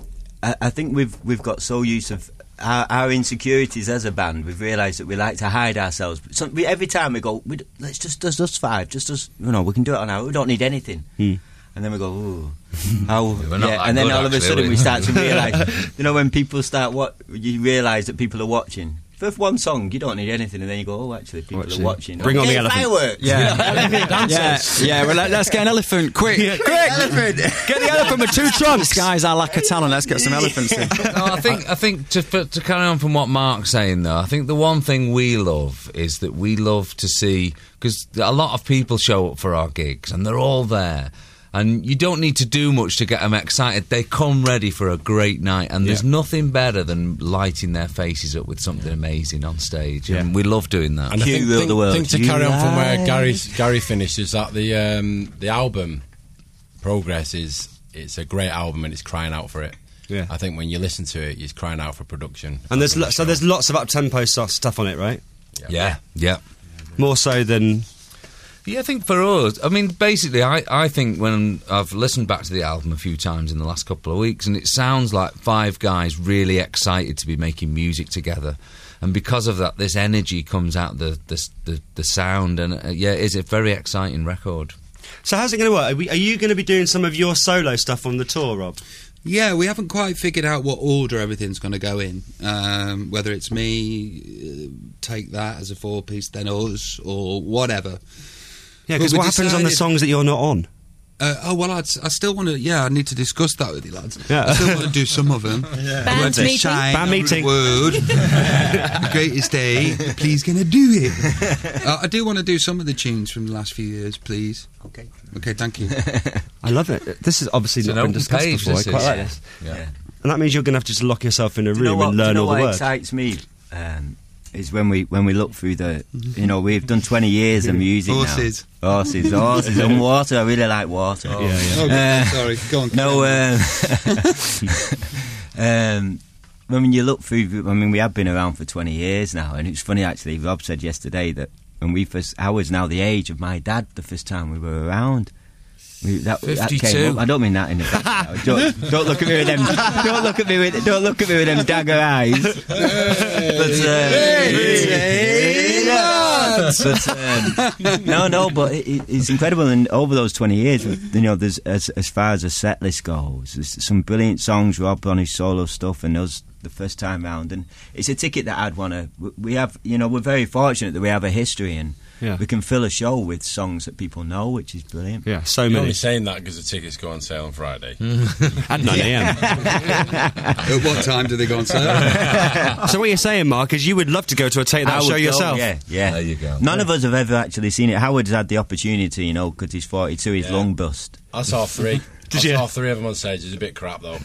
I, I think we've we've got so used of our, our insecurities as a band. We've realised that we like to hide ourselves. So we, every time we go, we, d- let's just just us five, just us. You know, we can do it on our own. We don't need anything. Hmm. And then we go, ooh, how? we're not yeah. that And then good, all of a actually, sudden are we? we start to realise, you know, when people start what you realise that people are watching. For one song, you don't need anything, and then you go, oh, actually, people Actually, are watching. bring on Okay, the elephant. Fireworks. Yeah, yeah, yeah. Well, let, let's get an elephant, quick, quick! Elephant. Get the elephant with two trunks, guys. I lack a talent. Let's get some elephants in. No, I think I think to for, to carry on from what Mark's saying though, I think the one thing we love is that we love to see because a lot of people show up for our gigs and they're all there. And you don't need to do much to get them excited. They come ready for a great night, and there's Yeah. nothing better than lighting their faces up with something amazing on stage. And Yeah. we love doing that. And I You think, rule think, the world. think to You carry on from where rise. Gary Gary finished is that the um, the album Progress is it's a great album and it's crying out for it. Yeah. I think when you listen to it, it's crying out for production. And there's From the lo- so show. there's lots of up tempo stuff on it, right? yeah, yeah. More so than Yeah, I think for us, I mean, basically, I, I think when I've listened back to the album a few times in the last couple of weeks, and it sounds like five guys really excited to be making music together. And because of that, this energy comes out the the the, the sound, and uh, yeah, it's a very exciting record. So how's it going to work? Are, we, are you going to be doing some of your solo stuff on the tour, Rob? Yeah, we haven't quite figured out what order everything's going to go in. Um, whether it's me, uh, take that as a four-piece, then us, or whatever. Yeah, because Well, what we happens on the decided- songs that you're not on? Uh, oh, well, I'd, I still want to... Yeah, I need to discuss that with you, lads. Yeah. I still want to do some of them. Band meeting. Shine, Band every meeting. Word. The greatest day. Please, can I do it? Uh, I do want to do some of the tunes from the last few years, please. Okay. Okay, thank you. I love it. This has obviously It's not an been open discussed page, before. I this quite is. like Yeah. this. Yeah. And that means you're going to have to just lock yourself in a Do room you know what, and do you learn know all the what words. excites me um, is when we when we look through the, you know, we've done twenty years of music Horses. now. Horses, horses, and water. I really like water. Oh, okay, Uh, sorry. Go on. No, um, um, when you look through, I mean, we have been around for twenty years now, and it's funny actually. Rob said yesterday that when we first, I was now the age of my dad the first time we were around. We, that, that came fifty-two. up. I don't mean that in the back. don't, don't look at me with them. Don't look at me with. Don't look at me with them dagger eyes. But, uh, but um, no, no. But it, it, it's incredible. And over those twenty years, you know, there's as as far as the set list goes, there's some brilliant songs. Rob on his solo stuff, and us the first time round. And it's a ticket that I'd want to. We have, you know, we're very fortunate that we have a history and. Yeah. We can fill a show with songs that people know, which is brilliant. Yeah, so You're many. only saying that because the tickets go on sale on Friday. At nine a.m. At what time do they go on sale? So what you're saying, Mark, is you would love to go to a Take I That would show go, yourself? Yeah, yeah. There you go. None of us have ever actually seen it. Howard's had the opportunity, you know, because he's forty-two, he's Yeah. lung bust. I saw three. Did I you? saw three of them on stage. It was a bit crap though.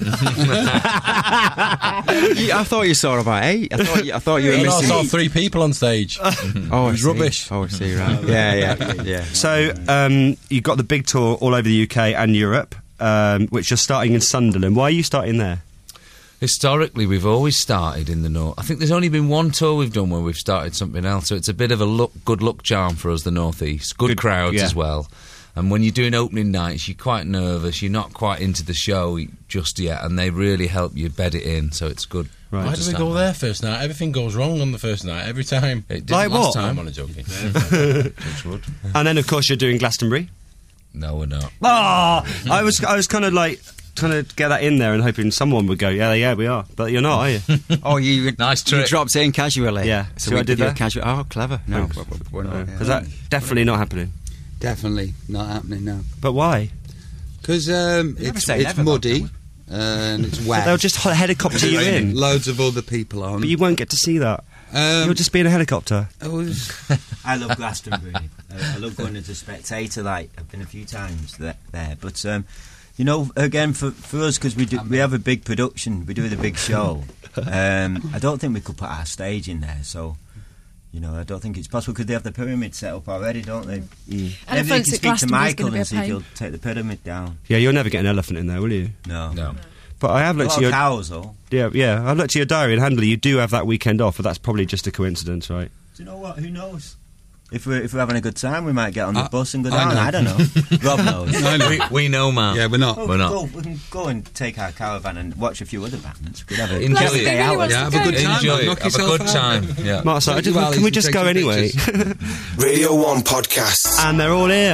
You- I thought you saw about eight. I thought you, I thought you were I know, I missing. saw three people on stage. Oh, It I was see. rubbish. Oh, I see. Right. Yeah, yeah, yeah. So um, you've got the big tour all over the U K and Europe, um, which you're starting in Sunderland. Why are you starting there? Historically, we've always started in the north. I think there's only been one tour we've done where we've started something else, so it's a bit of a look, good luck charm for us, the northeast. Good, Good- crowds yeah. as well. And when you're doing opening nights, you're quite nervous. You're not quite into the show just yet, and they really help you bed it in. So it's good. Right. Why to do we start go with. there first night? Everything goes wrong on the first night every time. It did Like last what? time. I'm only joking. Touch wood. And then, of course, you're doing Glastonbury. No, we're not. Ah, I was, I was kind of like trying to get that in there and hoping someone would go, yeah, yeah, we are. But you're not, are you? Oh, you nice you trick. dropped in casually. Yeah. So See we what I did do a there? Casual. Oh, clever. No, Thanks. we're- we're not, yeah. Is that definitely not happening? Definitely not happening, no. But why? Because um, never it's, say it's never, muddy and it's wet. They'll just helicopter you in. Loads of other people on. But you won't get to see that. Um, You'll just be in a helicopter. I was- I love Glastonbury. I, I love going as a spectator. Like I've been a few times there, there. but um, you know, again for for us because we do we have a big production, we do the big show. Um, I don't think we could put our stage in there, so. You know, I don't think it's possible because they have the pyramid set up already, don't they? Mm. Maybe they can Elephants at speak to Glastonbury's Michael gonna be a and see if pain. he'll take the pyramid down. Yeah, you'll never get an elephant in there, will you? No. No. But I have A looked lot at of your cows, though. yeah, yeah. I've looked at your diary and Handley. You do have that weekend off, but that's probably just a coincidence, right? Do you know what? Who knows? If we're, if we're having a good time, we might get on the I- bus and go I down. know. I, don't know. Rob knows. I know. We, we know, Mark. Yeah, we're not. Oh, We're not. Go, we can go and take our caravan and watch a few other bands. We could have a Enjoy get a it. day out. Yeah, have a good time. Enjoy man. it. Knock Have a yourself good out. time. Yeah. Mark, so I Take just, your can we valleys just and go take some anyway? pictures. Radio one Podcasts. And they're all here.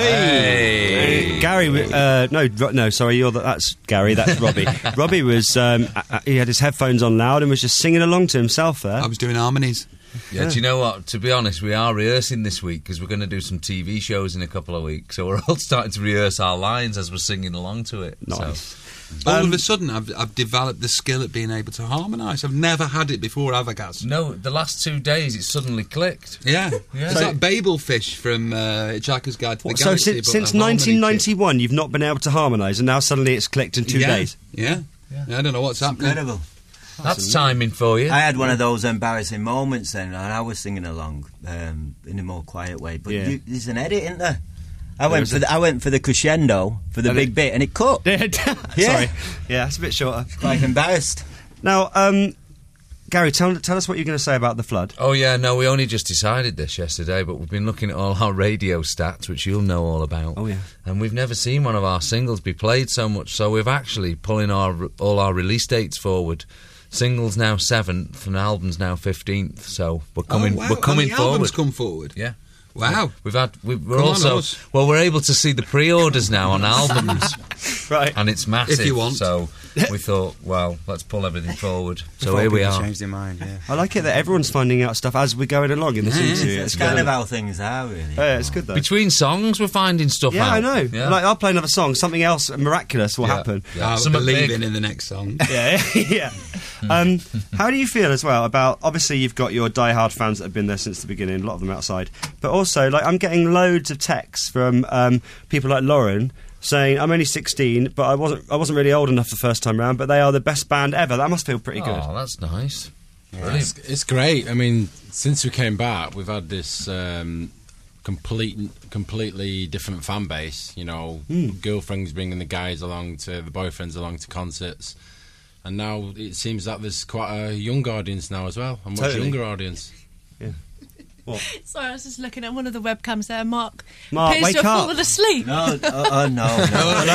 Hey. Gary, uh, no, Ro- no, sorry, you're the, that's Gary. That's Robbie. Robbie was um, uh, uh, he had his headphones on loud and was just singing along to himself there. I was doing harmonies. Yeah, do you know what? To be honest, we are rehearsing this week because we're going to do some T V shows in a couple of weeks. So we're all starting to rehearse our lines as we're singing along to it. Nice. So. All Um, of a sudden, I've, I've developed the skill at being able to harmonise. I've never had it before, have I, Gaz? No, the last two days it suddenly clicked. Yeah. Yeah. It's So- like Babel Fish from uh, Hitchhiker's Guide to the so Galaxy. since, but since a harmony nineteen ninety-one, you've not been able to harmonise, and now suddenly it's clicked in two yeah. days. Yeah. yeah. I don't know what's happening. Incredible. That's timing for you. I had one of those embarrassing moments then, and I was singing along um, in a more quiet way. But Yeah. you, there's an edit, isn't there? I There went is for a- the, I went for the crescendo for the And big it- bit, and it cut. Yeah. Yeah. Sorry. Yeah, it's a bit shorter. Quite embarrassed. Now, um, Gary, tell, tell us what you're going to say about the flood. Oh, yeah, no, we only just decided this yesterday, but we've been looking at all our radio stats, which you'll know all about. Oh, yeah. And we've never seen one of our singles be played so much, so we've actually pulling our all our release dates forward. Singles now seventh, and albums now fifteenth, so we're coming, oh, wow. we're coming and the forward. albums come forward. Yeah. Wow. We've had, we've, we're Come on, also, us. well, we're able to see the pre-orders now on albums. Right. And it's massive. If you want. So we thought, well, let's pull everything forward. So Before here we people are. Change their mind. Yeah. I like it that everyone's finding out stuff as we're going along in this Yeah, interview. It's It's kind good. of how things are, really. Yeah, it's good though. Between songs, we're finding stuff Yeah, out. I know. Yeah. Like, I'll play another song, something else miraculous will Yeah. happen. Yeah. I'm Something believing big. in the next song. Yeah, yeah. Um, how do you feel as well about? Obviously, you've got your die-hard fans that have been there since the beginning. A lot of them outside, but also, like, I'm getting loads of texts from um, people like Lauren saying, "I'm only sixteen, but I wasn't. I wasn't really old enough the first time round. But they are the best band ever. That must feel pretty good." Oh, that's nice. Yeah, it's, it's great. I mean, since we came back, we've had this um, complete, completely different fan base. You know, Mm. girlfriends bringing the guys along to the boyfriends along to concerts, and now it seems that there's quite a young audience now as well, a much Totally. younger audience. Yeah. What? Sorry, I was just looking at one of the webcams there. Mark, Mark, appears wake to have up. fallen asleep. No, oh, oh no, no.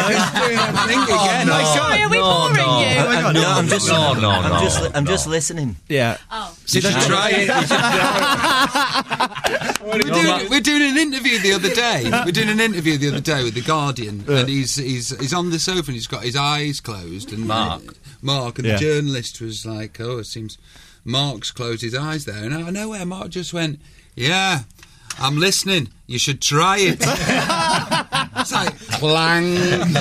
Think again. Oh, Sorry, are we no, boring no. you? I, I, no, I'm just, No, no, I'm no, just, li- I'm no. just listening. Yeah. Oh. See, should that's- try it. We should try it. we're, doing, we're doing an interview the other day. We're doing an interview the other day with the Guardian, and he's he's he's on the sofa and he's got his eyes closed. And Mark. Mark, and Yeah. the journalist was like, "Oh, it seems Mark's closed his eyes there." And out of nowhere, Mark just went, "Yeah, I'm listening. You should try it." It's like clang.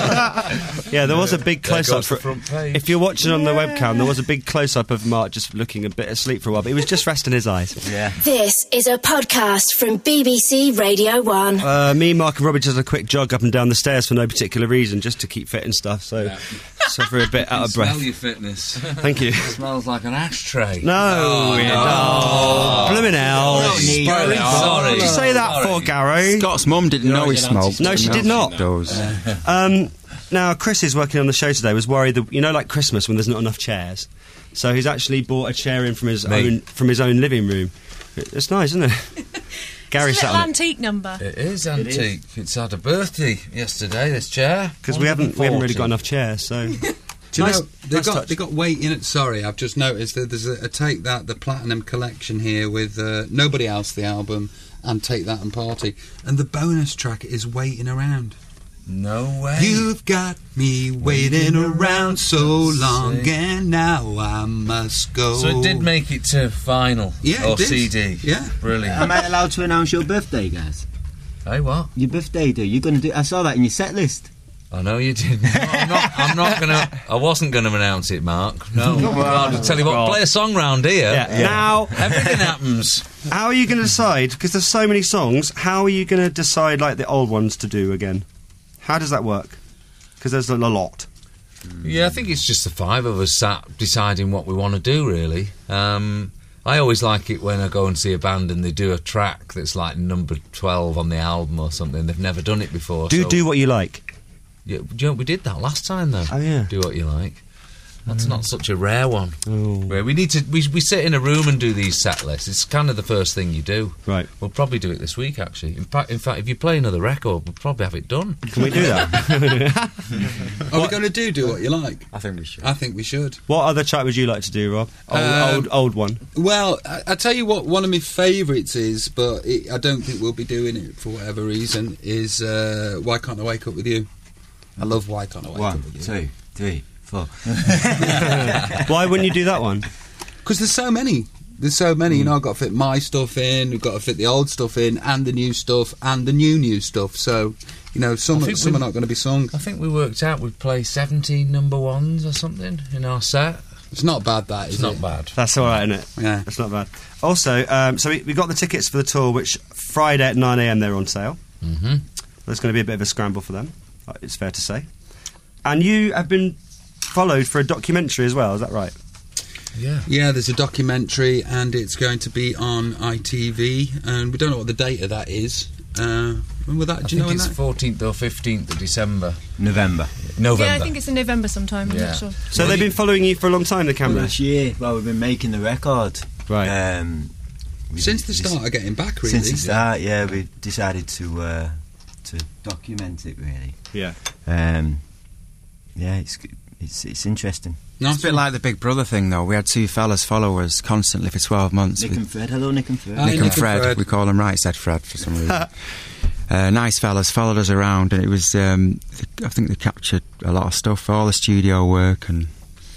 Yeah, there was a big There close-up. goes the For, front page. if you're watching on the webcam, there was a big close-up of Mark just looking a bit asleep for a while, but he was just resting his eyes. Yeah. This is a podcast from B B C Radio one. Uh, me, Mark, and Robbie just had a quick jog up and down the stairs for no particular reason, just to keep fit and stuff. So, so we're a bit out of breath. Smell your fitness. Thank you. It smells like an ashtray. No, Oh, yeah, no. no. Blooming hell. don't need Sorry, it. sorry. What did you say that Sorry. for, Gary? Scott's mum didn't know he smoked. No, she did not. Those. Um, now, Chris is working on the show today. Was worried that, you know, like Christmas when there's not enough chairs. So he's actually bought a chair in from his Me. own from his own living room. It's nice, isn't it? Gary It's a sat little on it antique number. It is antique. It's had a birthday yesterday, this chair. because we haven't we haven't really got one enough chairs. So Do you Nice- know, they've nice got touch. they got weight in it. Sorry, I've just noticed that there's a, a Take That, the Platinum Collection here with uh, Nobody Else, the album, and Take That and Party, and the bonus track is Waiting Around. No way. You've got me waiting around so long, and now I must go. So it did make it to vinyl Yeah, or it did. C D. Yeah. Brilliant. Am I allowed to announce your birthday, guys? Hey, what? Your birthday, do you're going to do? I saw that in your set list. I know you did. No, I'm not. I'm not gonna. I wasn't gonna announce it, Mark. No. Well, I'll just tell you what. Play a song round here. Yeah. Now everything happens. How are you going to decide? Because there's so many songs. How are you going to decide, like the old ones, to do again? How does that work? Because there's a lot. Yeah, I think it's just the five of us sat deciding what we want to do. Really. Um, I always like it when I go and see a band and they do a track that's like number twelve on the album or something. They've never done it before. Do so do what you like. Yeah, do you know, we did that last time though. Oh yeah. Do what you like. That's not such a rare one. Oh. Where we need to, we, we sit in a room and do these set lists. It's kind of the first thing you do. Right. We'll probably do it this week, actually. In fact, in fact, if you play another record, we'll probably have it done. Can we do that? Are we going to do Do What You Like? I think we should. I think we should. What other track would you like to do, Rob? Old, Um, old, old one. Well, I, I tell you what, one of my favourites is, but it, I don't think we'll be doing it for whatever reason, is uh, Why Can't I Wake Up With You? I love Why Can't I Wake One, Up With You. two, three, four. Why wouldn't you do that one? Because there's so many. There's so many, you know, I've got to fit my stuff in, we've got to fit the old stuff in, and the new stuff, and the new, new stuff. So, you know, some, I think some we- are not going to be sung. I think we worked out we'd play seventeen number ones or something in our set. It's not bad, that, is It's not it? bad. That's all right, isn't it? Yeah. That's not bad. Also, um, so we, we got the tickets for the tour, which Friday at nine a m they're on sale. Mm-hmm. There's going to be a bit of a scramble for them, uh, it's fair to say. And you have been followed for a documentary as well, is that right? Yeah. Yeah, there's a documentary, and it's going to be on I T V, and we don't know what the date of that is. Uh, when was that? I Do you know think when it's that? fourteenth or fifteenth of December. November. November. Yeah, I think it's in November sometime. I'm Yeah. not sure. So they've been following you for a long time, the Well, camera? this year, well, we've been making the record. Right. Um, we- Since the this- start of getting back, really. Since the start, yeah, we decided to uh, to document it, really. Yeah. Um, yeah, it's it's it's interesting. Nice It's a bit like the Big Brother thing, though. We had two fellas follow us constantly for twelve months. Nick We- and Fred, hello, Nick and Fred. Hi, Nick, Nick and and Fred. Fred. We call them right, said Fred for some reason. uh, nice fellas followed us around, and it was. Um, th- I think they captured a lot of stuff, all the studio work, and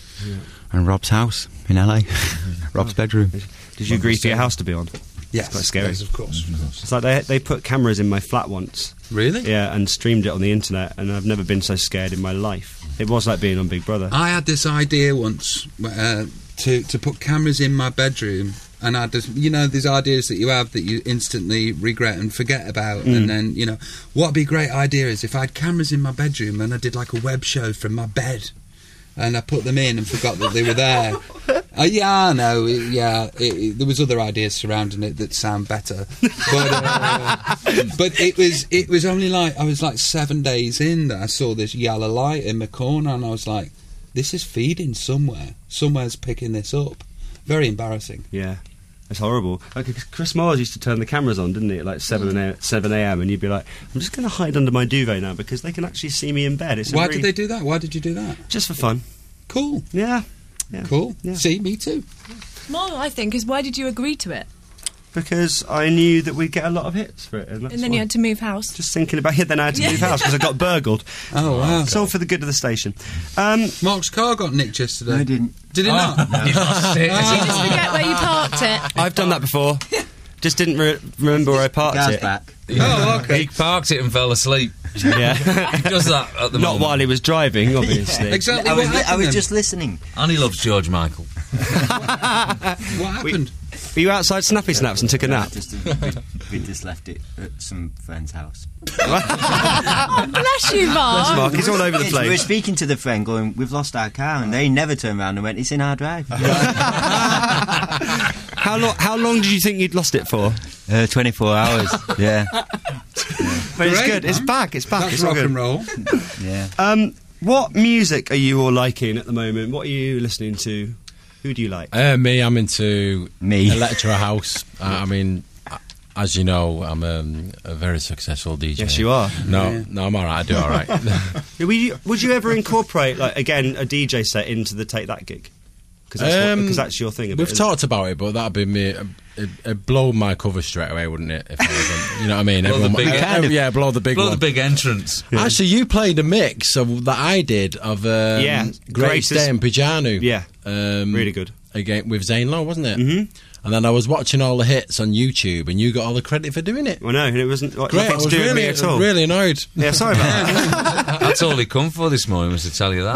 and Rob's house in L A, Rob's bedroom. Did you agree for your house to be on? Yes, It's quite scary. yes, of course. Of course. It's like they they put cameras in my flat once. Really? Yeah, and streamed it on the internet, and I've never been so scared in my life. It was like being on Big Brother. I had this idea once uh, to to put cameras in my bedroom, and I just, you know, these ideas that you have that you instantly regret and forget about, Mm. and then, you know, what'd be a great idea is if I had cameras in my bedroom and I did like a web show from my bed, and I put them in and forgot that they were there. Uh, yeah, I know. It, yeah, it, it, there was other ideas surrounding it that sound better, but uh, but it was it was only like I was like seven days in that I saw this yellow light in my corner, and I was like, "This is feeding somewhere. Somewhere's picking this up." Very embarrassing. Yeah. It's horrible. Okay, 'cause Chris Mars used to turn the cameras on, didn't he, at like seven a m, and you'd be like, I'm just going to hide under my duvet now because they can actually see me in bed. It's a Why really- did they do that? Why did you do that? Just for fun. Cool. Yeah. yeah. Cool. Yeah. See, me too. More, I think, is why did you agree to it? Because I knew that we'd get a lot of hits for it. And, that's And then why. you had to move house. Just thinking about it, then I had to Yeah. move house because I got burgled. Oh, wow. It's all for the good of the station. Um, Mark's car got nicked yesterday. I didn't. Did it not? You lost it. Did you just forget where you parked it? I've done that before. Just didn't re- remember where I parked Car's it. back. Oh, okay. He parked it and fell asleep. Yeah. He does that at the Not moment. while he was driving, obviously. Exactly. I was, what li- I happened was then? just listening. And he loves George Michael. What happened? Were you outside Snappy Snaps and took a nap? Just, we, we just left it at some friend's house. Bless you, Mark. Mark, he's all over the Yes, We were place. speaking to the friend going, we've lost our car, and they never turned around and went, it's in our drive. How long? How long did you think you'd lost it for? uh, twenty-four hours, yeah. But it's Great, good. It's man. back. It's back. That's it's all rock good. and roll. Yeah. Um, what music are you all liking at the moment? What are you listening to? Who do you like? Uh, me, I'm into Me. Electro House. uh, I mean, uh, as you know, I'm um, a very successful D J. Yes, you are. No, Yeah. no, I'm all right. I do all right. Would you, would you ever incorporate, like, again, a D J set into the Take That gig? Because that's, what- Um, 'cause that's your thing. a bit, We've isn't it? talked about it, but that'd be me. It, it'd blow my cover straight away, wouldn't it? If I was on, you know what I mean? Blow the Everyone- big- uh, Kind of- yeah, blow the big blow one. the big entrance. Actually, you played a mix of that I did of um, Yeah, Greatest Greatest- Day and Pijanu. Yeah, um, really good. Again with Zane Lowe, wasn't it? Mm-hmm. And then I was watching all the hits on YouTube, and you got all the credit for doing it. Well, no, it wasn't like, Great. I nothing to was do with really, me at all. really annoyed. Yeah, sorry about that. That's all he come for this morning, was to tell you that.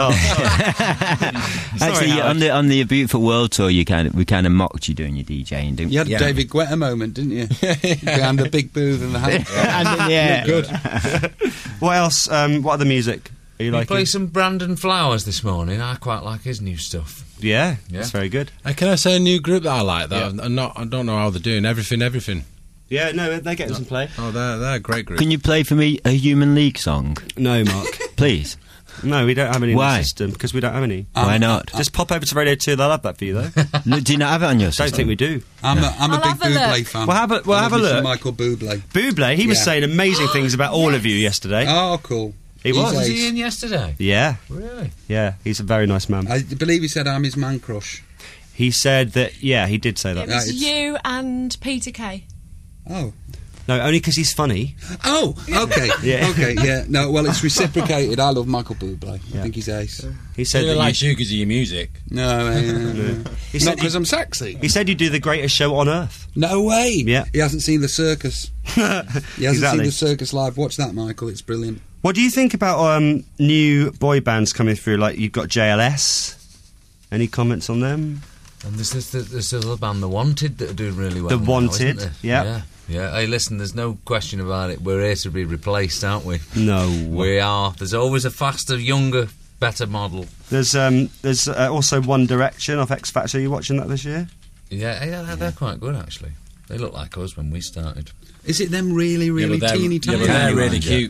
Oh, Actually, Howard. on the on the Beautiful World tour, you kind of we kind of mocked you doing your DJing, didn't You had we? a David Guetta moment, didn't you? Behind the big booth in the house. And, yeah. Good. What else? Um, what other music are you We liking? play some Brandon Flowers this morning. I quite like his new stuff. Yeah, Yeah. that's very good. Uh, can I say a new group that I like? That I'm not. I don't know how they're doing. Everything, everything. Yeah, no, they're getting some play. Oh, they're they're a great group. Can you play for me a Human League song? No, Mark. Please. No, we don't have any in Why? the system because we don't have any. Why not? Just pop over to Radio two. They'll have that for you, though. No, do you not have it on your system? Don't think we do. I'm a, I'm a I'll big have a look. Bublé fan. Well, have a- well, I have love a me some look. Michael Bublé. Bublé, he was Yeah. saying amazing things about all of you yesterday. Oh, cool. He was. Was he in yesterday? Yeah, Really? yeah, he's a very nice man. I believe he said I'm his man crush. He said that, yeah, he did say that. It was it's- you and Peter Kay. Oh. No, only because he's funny. Oh, okay. Yeah. Okay, yeah. No, well, it's reciprocated. I love Michael Bublé. I Yeah. think he's ace. He He said that really you- likes you because of your music. No, uh, He not said because he- I'm sexy. He said you do the greatest show on earth. No way. Yeah. He hasn't seen the circus. He hasn't Exactly. seen the circus live. Watch that, Michael. It's brilliant. What do you think about um, new boy bands coming through? Like you've got J L S. Any comments on them? And there's this, there's this other band, The Wanted, that are doing really well. The now, Wanted, isn't there? yeah. yeah. Yeah. Hey, listen, there's no question about it. We're here to be replaced, aren't we? No. We are. There's always a faster, younger, better model. There's um, there's uh, also One Direction off X Factor. Are you watching that this year? Yeah, yeah, they're, they're quite good, actually. They look like us when we started. Is it them really, really they're- teeny yeah, tiny? but they're ones? really cute.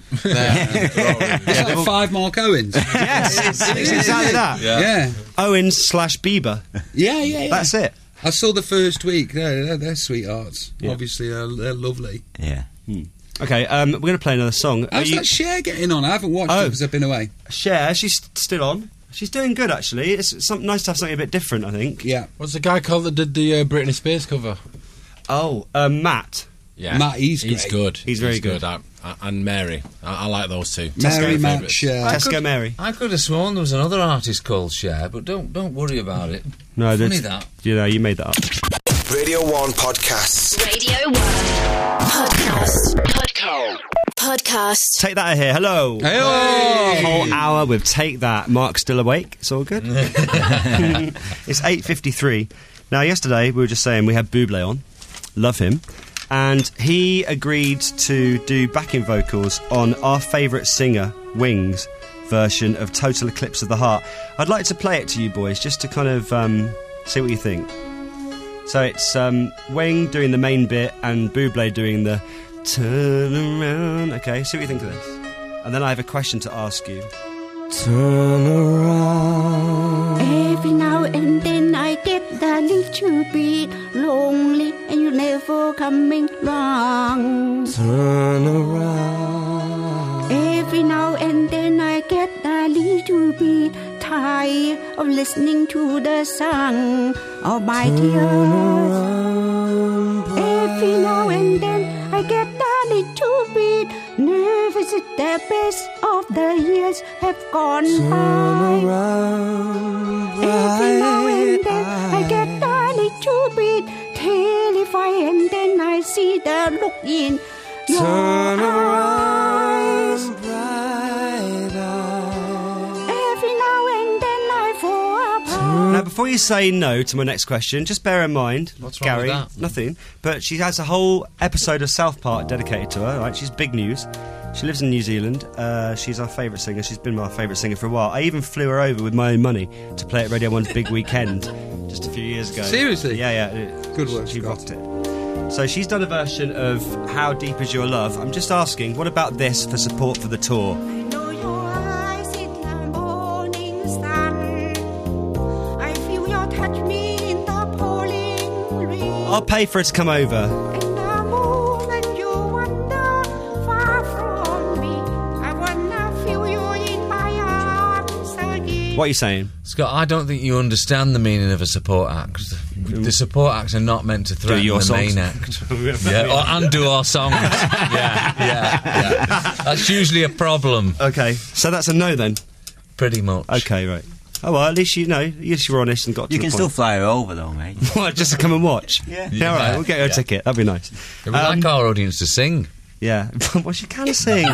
It's like five Mark Owens. Yes, it's exactly that. Yeah. Yeah. Owens slash Bieber. Yeah, yeah, yeah. That's it. I saw the first week. They're, they're, they're sweethearts. Yeah. Obviously, uh, they're lovely. Yeah. Okay, um, we're going to play another song. Are How's you- that Cher getting on? I haven't watched Oh. it because I've been away. Cher, she's still on. She's doing good, actually. It's some, nice to have something a bit different, I think. Yeah. What's the guy called that did the uh, Britney Spears cover? Oh, uh, Matt. Yeah, Matt, he's he's great. good. He's very good. I, I, and Mary, I, I like those two. Mary, Tesco Matt, favourites. Cher. I Tesco could- Mary. I could have sworn there was another artist called Cher, but don't don't worry about it. No, Funny that's- that. You know, you made that up. Radio one Podcasts. Radio one. Podcast. Podcast. Podcast. Take that here. Hello. Hey-o. Whole hour with Take That. Mark's still awake. It's all good. It's eight fifty-three. Now, yesterday, we were just saying we had Bublé on. Love him. And he agreed to do backing vocals on our favourite singer, Wings, version of Total Eclipse of the Heart. I'd like to play it to you boys, just to kind of um, see what you think. So it's um, Wing doing the main bit and Bublé doing the turn around. Okay, see what you think of this. And then I have a question to ask you. Turn around. Every now and then I get a little bit lonely and you never coming round. Turn around. Every now and then I get a little bit tired of listening to the song of my tears. Every now and then I get a little bit nervous that the best of the years have gone by. Every now and then I get a little bit terrified and then I see the look in your Turn eyes. around, bright eyes. Every now and then I fall apart. Now, before you say no to my next question, just bear in mind, What's wrong Gary, with that? nothing, but she has a whole episode of South Park dedicated to her, right? She's big news. She lives in New Zealand. Uh, she's our favourite singer. She's been my favourite singer for a while. I even flew her over with my own money to play at Radio one's Big Weekend just a few years ago. Seriously? Yeah, yeah. Good work, She Scott. rocked it. So she's done a version of How Deep Is Your Love. I'm just asking, what about this for support for the tour? Know your eyes in the morning sun. I feel your touch me in the pouring rain. I'll pay for her to come over. And the moon and you wander far from me. I wanna feel you in my arms again. What are you saying? Scott, I don't think you understand the meaning of a support act. The support acts are not meant to threaten your the songs. main act. yeah, or, and do our songs. yeah, yeah, yeah. That's usually a problem. Okay, so that's a no then? Pretty much. Okay, right. Oh, well, at least you know, at least you're honest and got to You the can point. still fly her over, though, mate. What, just to come and watch? Yeah. Yeah, all right, Yeah. we'll get you a Yeah. ticket. That'd be nice. We'd like our audience to sing. Yeah. Well, she can sing.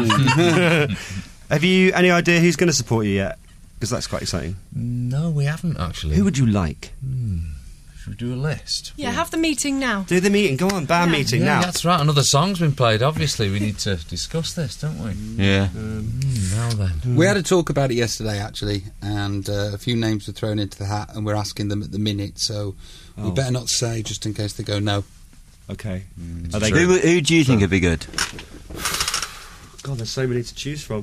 Have you any idea who's going to support you yet? Because that's quite exciting. No, we haven't, actually. Who would you like? Should we do a list? Yeah, have the meeting now. Do the meeting. Go on, band Yeah. meeting Yeah, now. that's right. Another song's been played. Obviously, we need to discuss this, don't we? Yeah. Um, now then. We had a talk about it yesterday, actually, and uh, a few names were thrown into the hat, and we're asking them at the minute, so we Oh. better not say, just in case they go no. Okay. Mm. Are they Who, good? who do you think would be good? God, there's so many to choose from.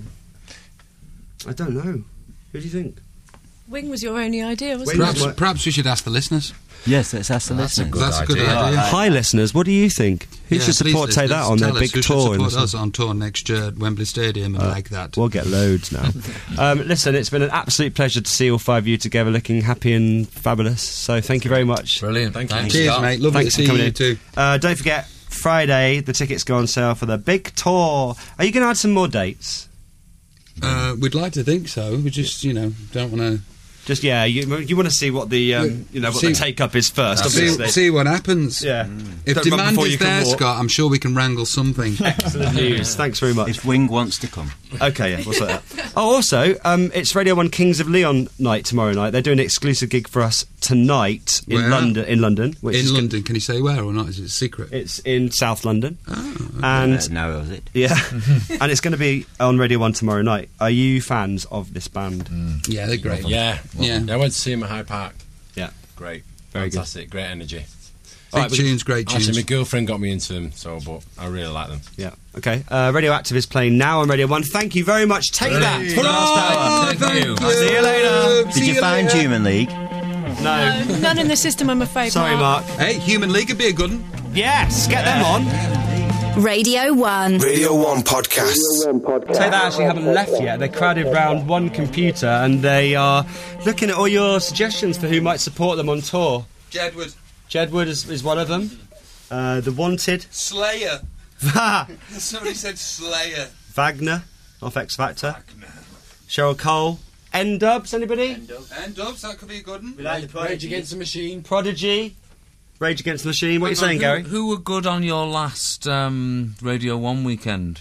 I don't know. Who do you think? Wing was your only idea, wasn't Wing it? was Perhaps, perhaps we should ask the listeners. Yes, let's ask the That's a listeners. good That's a good idea. idea. Hi, listeners. What do you think? Who Yeah, should support please, Take That let's on their tell us big who tour? should in the support us summer? on tour next year at Wembley Stadium and Uh, like that. We'll get loads now. um, listen, it's been an absolute pleasure to see all five of you together looking happy and fabulous. So thank you very much. Brilliant. Thank you. Cheers, Scott. mate. Lovely Thanks to for see coming you in. too. Uh, don't forget, Friday, the tickets go on sale for the big tour. Are you going to add some more dates? Uh, we'd like to think so. We just, you know, don't want to. Just, yeah, you, you want to see what the, um, you know, what See- the take-up is first, See, obviously. see what happens. Yeah. If Don't run demand before you is can there, walk. Scott, I'm sure we can wrangle something. Excellent news. Thanks very much. If Wing wants to come. Okay, yeah, we'll sort that. Oh, also, um, it's Radio One Kings of Leon night tomorrow night. They're doing an exclusive gig for us tonight in Where? London. In London, which In is London, can you say where or not? Is it a secret? It's in South London, Oh, okay. and Uh, no, was it? yeah, and it's going to be on Radio One tomorrow night. Are you fans of this band? Yeah, they're great. Yeah, Yeah. I went to see him at Hyde Park. Yeah, Great, Very good. fantastic, great energy. Big Alright, we- tunes, great tunes. Actually, my girlfriend got me into them, so but I really like them. yeah. Okay, uh, Radioactive is playing now on Radio One. Thank you very much. Take that. Brilliant. For the last hour. Thank you. See you later. Did See you you find later. Human League? No, No, none in the system, I'm afraid. sorry, Mark. Hey, Human League would be a good one. Yes, get them on. Radio one. Radio one Podcast. Take That actually haven't left yet. They're crowded round one computer and they are looking at all your suggestions for who might support them on tour. Jedward. Jedward is, is one of them. Uh, the Wanted. Slayer. Va- Somebody said Slayer. Wagner off X Factor. Cheryl Cole. N-Dubs, anybody? And Dubs, that could be a good one. Rage Against the Machine. Prodigy. Rage Against the Machine. What are you saying, who, Gary? Who were good on your last um, Radio One weekend?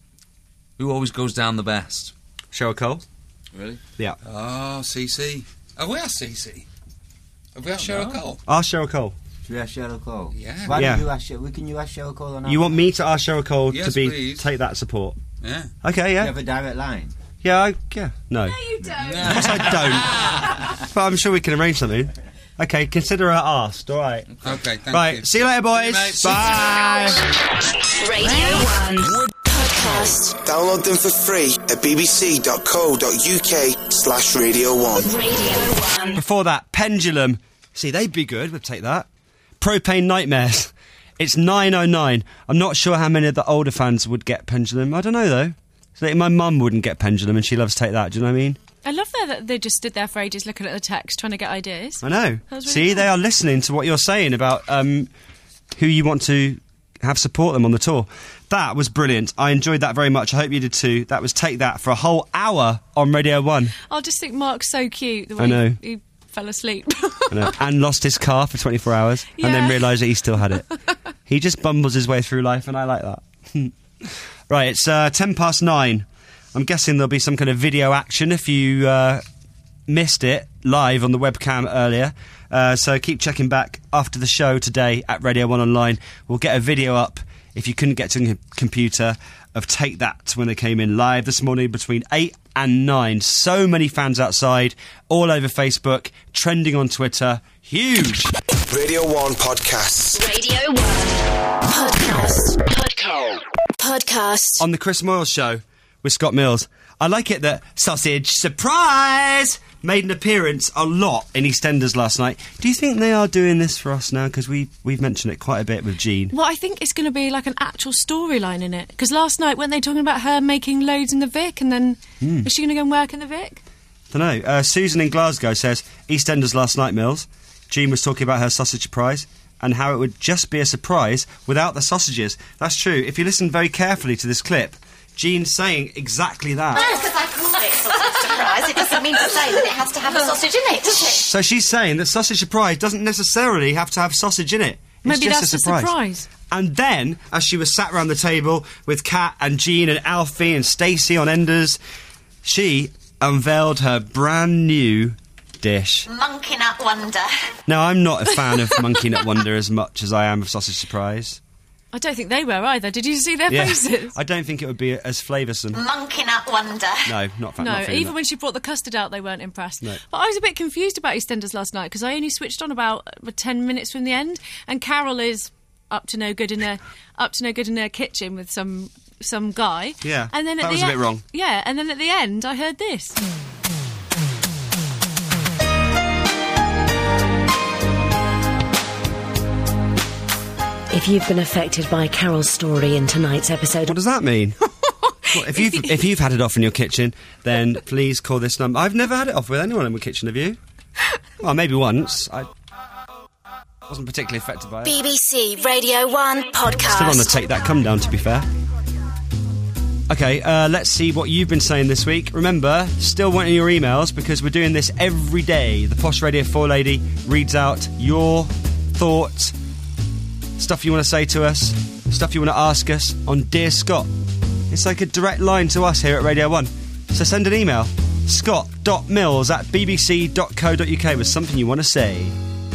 Who always goes down the best? Cheryl Cole. Really? Yeah. Oh, C C. Have we asked C C? Have we asked Cheryl Cole? Ask Cheryl Cole. Should we ask Cheryl Cole? Yeah. Why Yeah. don't you ask Cheryl? Can you ask Cheryl Cole on our You want me to ask Cheryl Cole Yes, to be please. Take That support? Yeah. Okay, Do you yeah. have a direct line? Yeah, I, yeah. No. You don't. Of course I don't. But I'm sure we can arrange something. Okay, consider her asked, alright. Okay, thank Right, you. see you later, boys. mate. Bye. Radio one. Podcast. Download them for free at bbc.co.uk slash Radio one. Radio one. Before that, Pendulum. See, they'd be good. We'll take that. Propane Nightmares. It's nine oh nine. I'm not sure how many of the older fans would get Pendulum. I don't know, though. So, like, my mum wouldn't get Pendulum, and she loves Take That. Do you know what I mean? I love that that they just stood there for ages looking at the text, trying to get ideas. I know. That was really See, cool. they are listening to what you're saying about um, who you want to have support them on the tour. That was brilliant. I enjoyed that very much. I hope you did too. That was Take That for a whole hour on Radio one. I just think Mark's so cute, the way I know. He, he fell asleep. I know. And lost his car for twenty-four hours and then Yeah. realised that he still had it. He just bumbles his way through life and I like that. Right, it's uh, ten past nine. I'm guessing there'll be some kind of video action if you uh, missed it live on the webcam earlier. Uh, so keep checking back after the show today at Radio one Online. We'll get a video up if you couldn't get to the computer of Take That when they came in live this morning between eight and nine. So many fans outside, all over Facebook, trending on Twitter. Huge. Radio one Podcasts. Radio one. Podcast. Podcast. Podcast. On the Chris Moyle Show with Scott Mills. I like it that Sausage Surprise made an appearance a lot in EastEnders last night. Do you think they are doing this for us now? Because we, we've mentioned it quite a bit with Jean. Well, I think it's going to be like an actual storyline in it. Because last night, weren't they talking about her making loads in the Vic, and then Hmm. is she going to go and work in the Vic? Don't know. Uh, Susan in Glasgow says, EastEnders last night, Mills. Jean was talking about her sausage surprise and how it would just be a surprise without the sausages. That's true. If you listen very carefully to this clip, Jean's saying exactly that. Because I call it sausage surprise, it doesn't mean to say that it has to have a sausage in it, does it? So she's saying that sausage surprise doesn't necessarily have to have sausage in it. It's Maybe just that's a surprise. a surprise. And then, as she was sat around the table with Kat and Jean and Alfie and Stacey on Enders, she unveiled her brand new dish. Monkey Nut Wonder. Now, I'm not a fan of Monkey Nut Wonder as much as I am of sausage surprise. I don't think they were either. Did you see their Yeah. faces? I don't think it would be as flavoursome. Monkey Nut Wonder. No, not fa- No, not feeling even that. when she brought the custard out, they weren't impressed. No. But I was a bit confused about EastEnders last night because I only switched on about uh, ten minutes from the end, and Carol is up to no good in her up to no good in her kitchen with some some guy. Yeah, and then at that the was a e- bit wrong. Yeah, and then at the end, I heard this. If you've been affected by Carol's story in tonight's episode... What does that mean? Well, if you've if you've had it off in your kitchen, then please call this number. I've never had it off with anyone in my kitchen. Have you? Well, maybe once. I wasn't particularly affected by it. B B C Radio one podcast. Still on the Take That Come Down, to be fair. Okay, uh, let's see what you've been saying this week. Remember, still wanting your emails because we're doing this every day. The Posh Radio four Lady reads out your thoughts, stuff you want to say to us, stuff you want to ask us on Dear Scott. It's like a direct line to us here at Radio one. So send an email, scott dot mills at b b c dot co dot u k with something you want to say.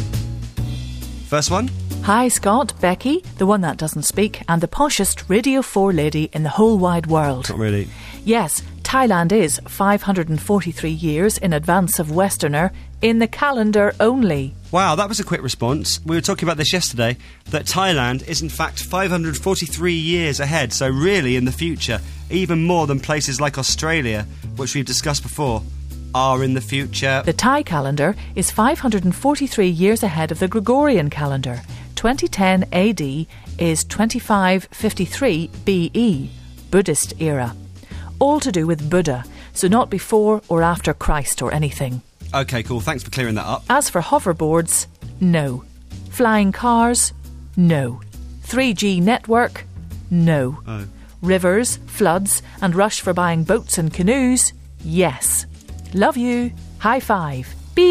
First one. Hi, Scott, Becky, the one that doesn't speak, and the poshest Radio four lady in the whole wide world. Not really. Yes, Thailand is five hundred forty-three years in advance of Westerner in the calendar only. Wow, that was a quick response. We were talking about this yesterday, that Thailand is in fact five hundred forty-three years ahead, so really in the future, even more than places like Australia, which we've discussed before, are in the future. The Thai calendar is five hundred forty-three years ahead of the Gregorian calendar. twenty ten A D is twenty-five fifty-three B E, Buddhist era. All to do with Buddha, so not before or after Christ or anything. Okay, cool. Thanks for clearing that up. As for hoverboards, no. Flying cars, no. three G network, no. Oh. Rivers, floods, and rush for buying boats and canoes, yes. Love you. High five.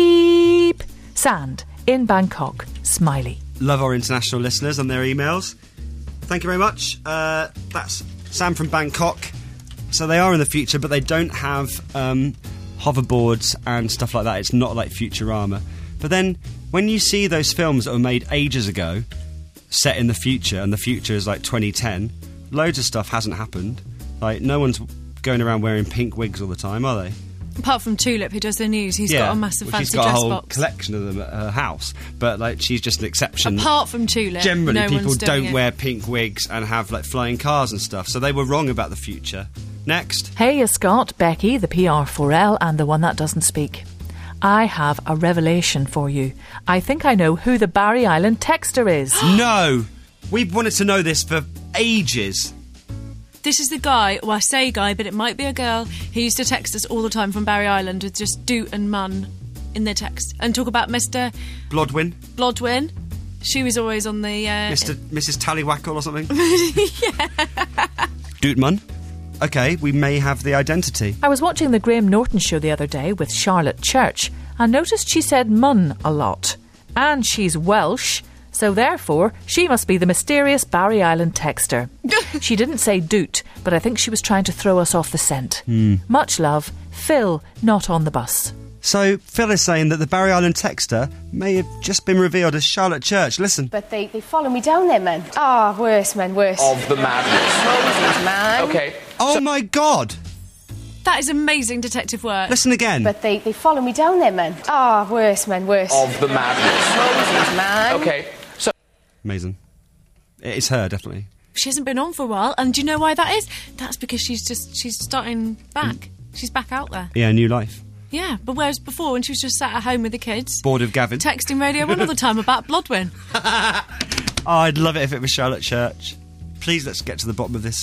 Beep. Sand in Bangkok. Smiley. Love our international listeners and their emails. Thank you very much. Uh, that's Sam from Bangkok. So they are in the future, but they don't have um, hoverboards and stuff like that. It's not like Futurama. But then, when you see those films that were made ages ago, set in the future, and the future is like twenty ten, loads of stuff hasn't happened. Like, no one's going around wearing pink wigs all the time, are they? Apart from Tulip, who does the news, he's yeah. got a massive well, fancy she's got dress a whole box. collection of them at her house, but like she's just an exception. Apart from Tulip, generally no people one's doing don't it. wear pink wigs and have like flying cars and stuff, so they were wrong about the future. Next. Hey, Scott, Becky, the P R four L, and the one that doesn't speak. I have a revelation for you. I think I know who the Barry Island texter is. No! We've wanted to know this for ages. This is the guy, well I say guy, but it might be a girl, who used to text us all the time from Barry Island with just doot and mun in their text. And talk about Mister Blodwin. Blodwin. She was always on the... Uh, Mister Missus Tallywackle or something. yeah. Dootman. Okay, we may have the identity. I was watching the Graham Norton show the other day with Charlotte Church and noticed she said mun a lot. And she's Welsh, so therefore she must be the mysterious Barry Island texter. She didn't say doot, but I think she was trying to throw us off the scent. Hmm. Much love, Phil, not on the bus. So, Phil is saying that the Barry Island texter may have just been revealed as Charlotte Church. Listen. But they, they follow me down there, man. Ah, oh, worse, man, worse. Of the madness. Roses, man. Okay. Oh, my God! That is amazing detective work. Listen again. But they, they follow me down there, man. Ah, oh, worse, man, worse. Of the madness. Roses, man. Okay. So. Amazing. It's her, definitely. She hasn't been on for a while, and do you know why that is? That's because she's just, she's starting back. Mm. She's back out there. Yeah, new life. Yeah, but whereas before, when she was just sat at home with the kids... Bored of Gavin. Texting Radio one all the time about Blodwin. Oh, I'd love it if it was Charlotte Church. Please, let's get to the bottom of this soon.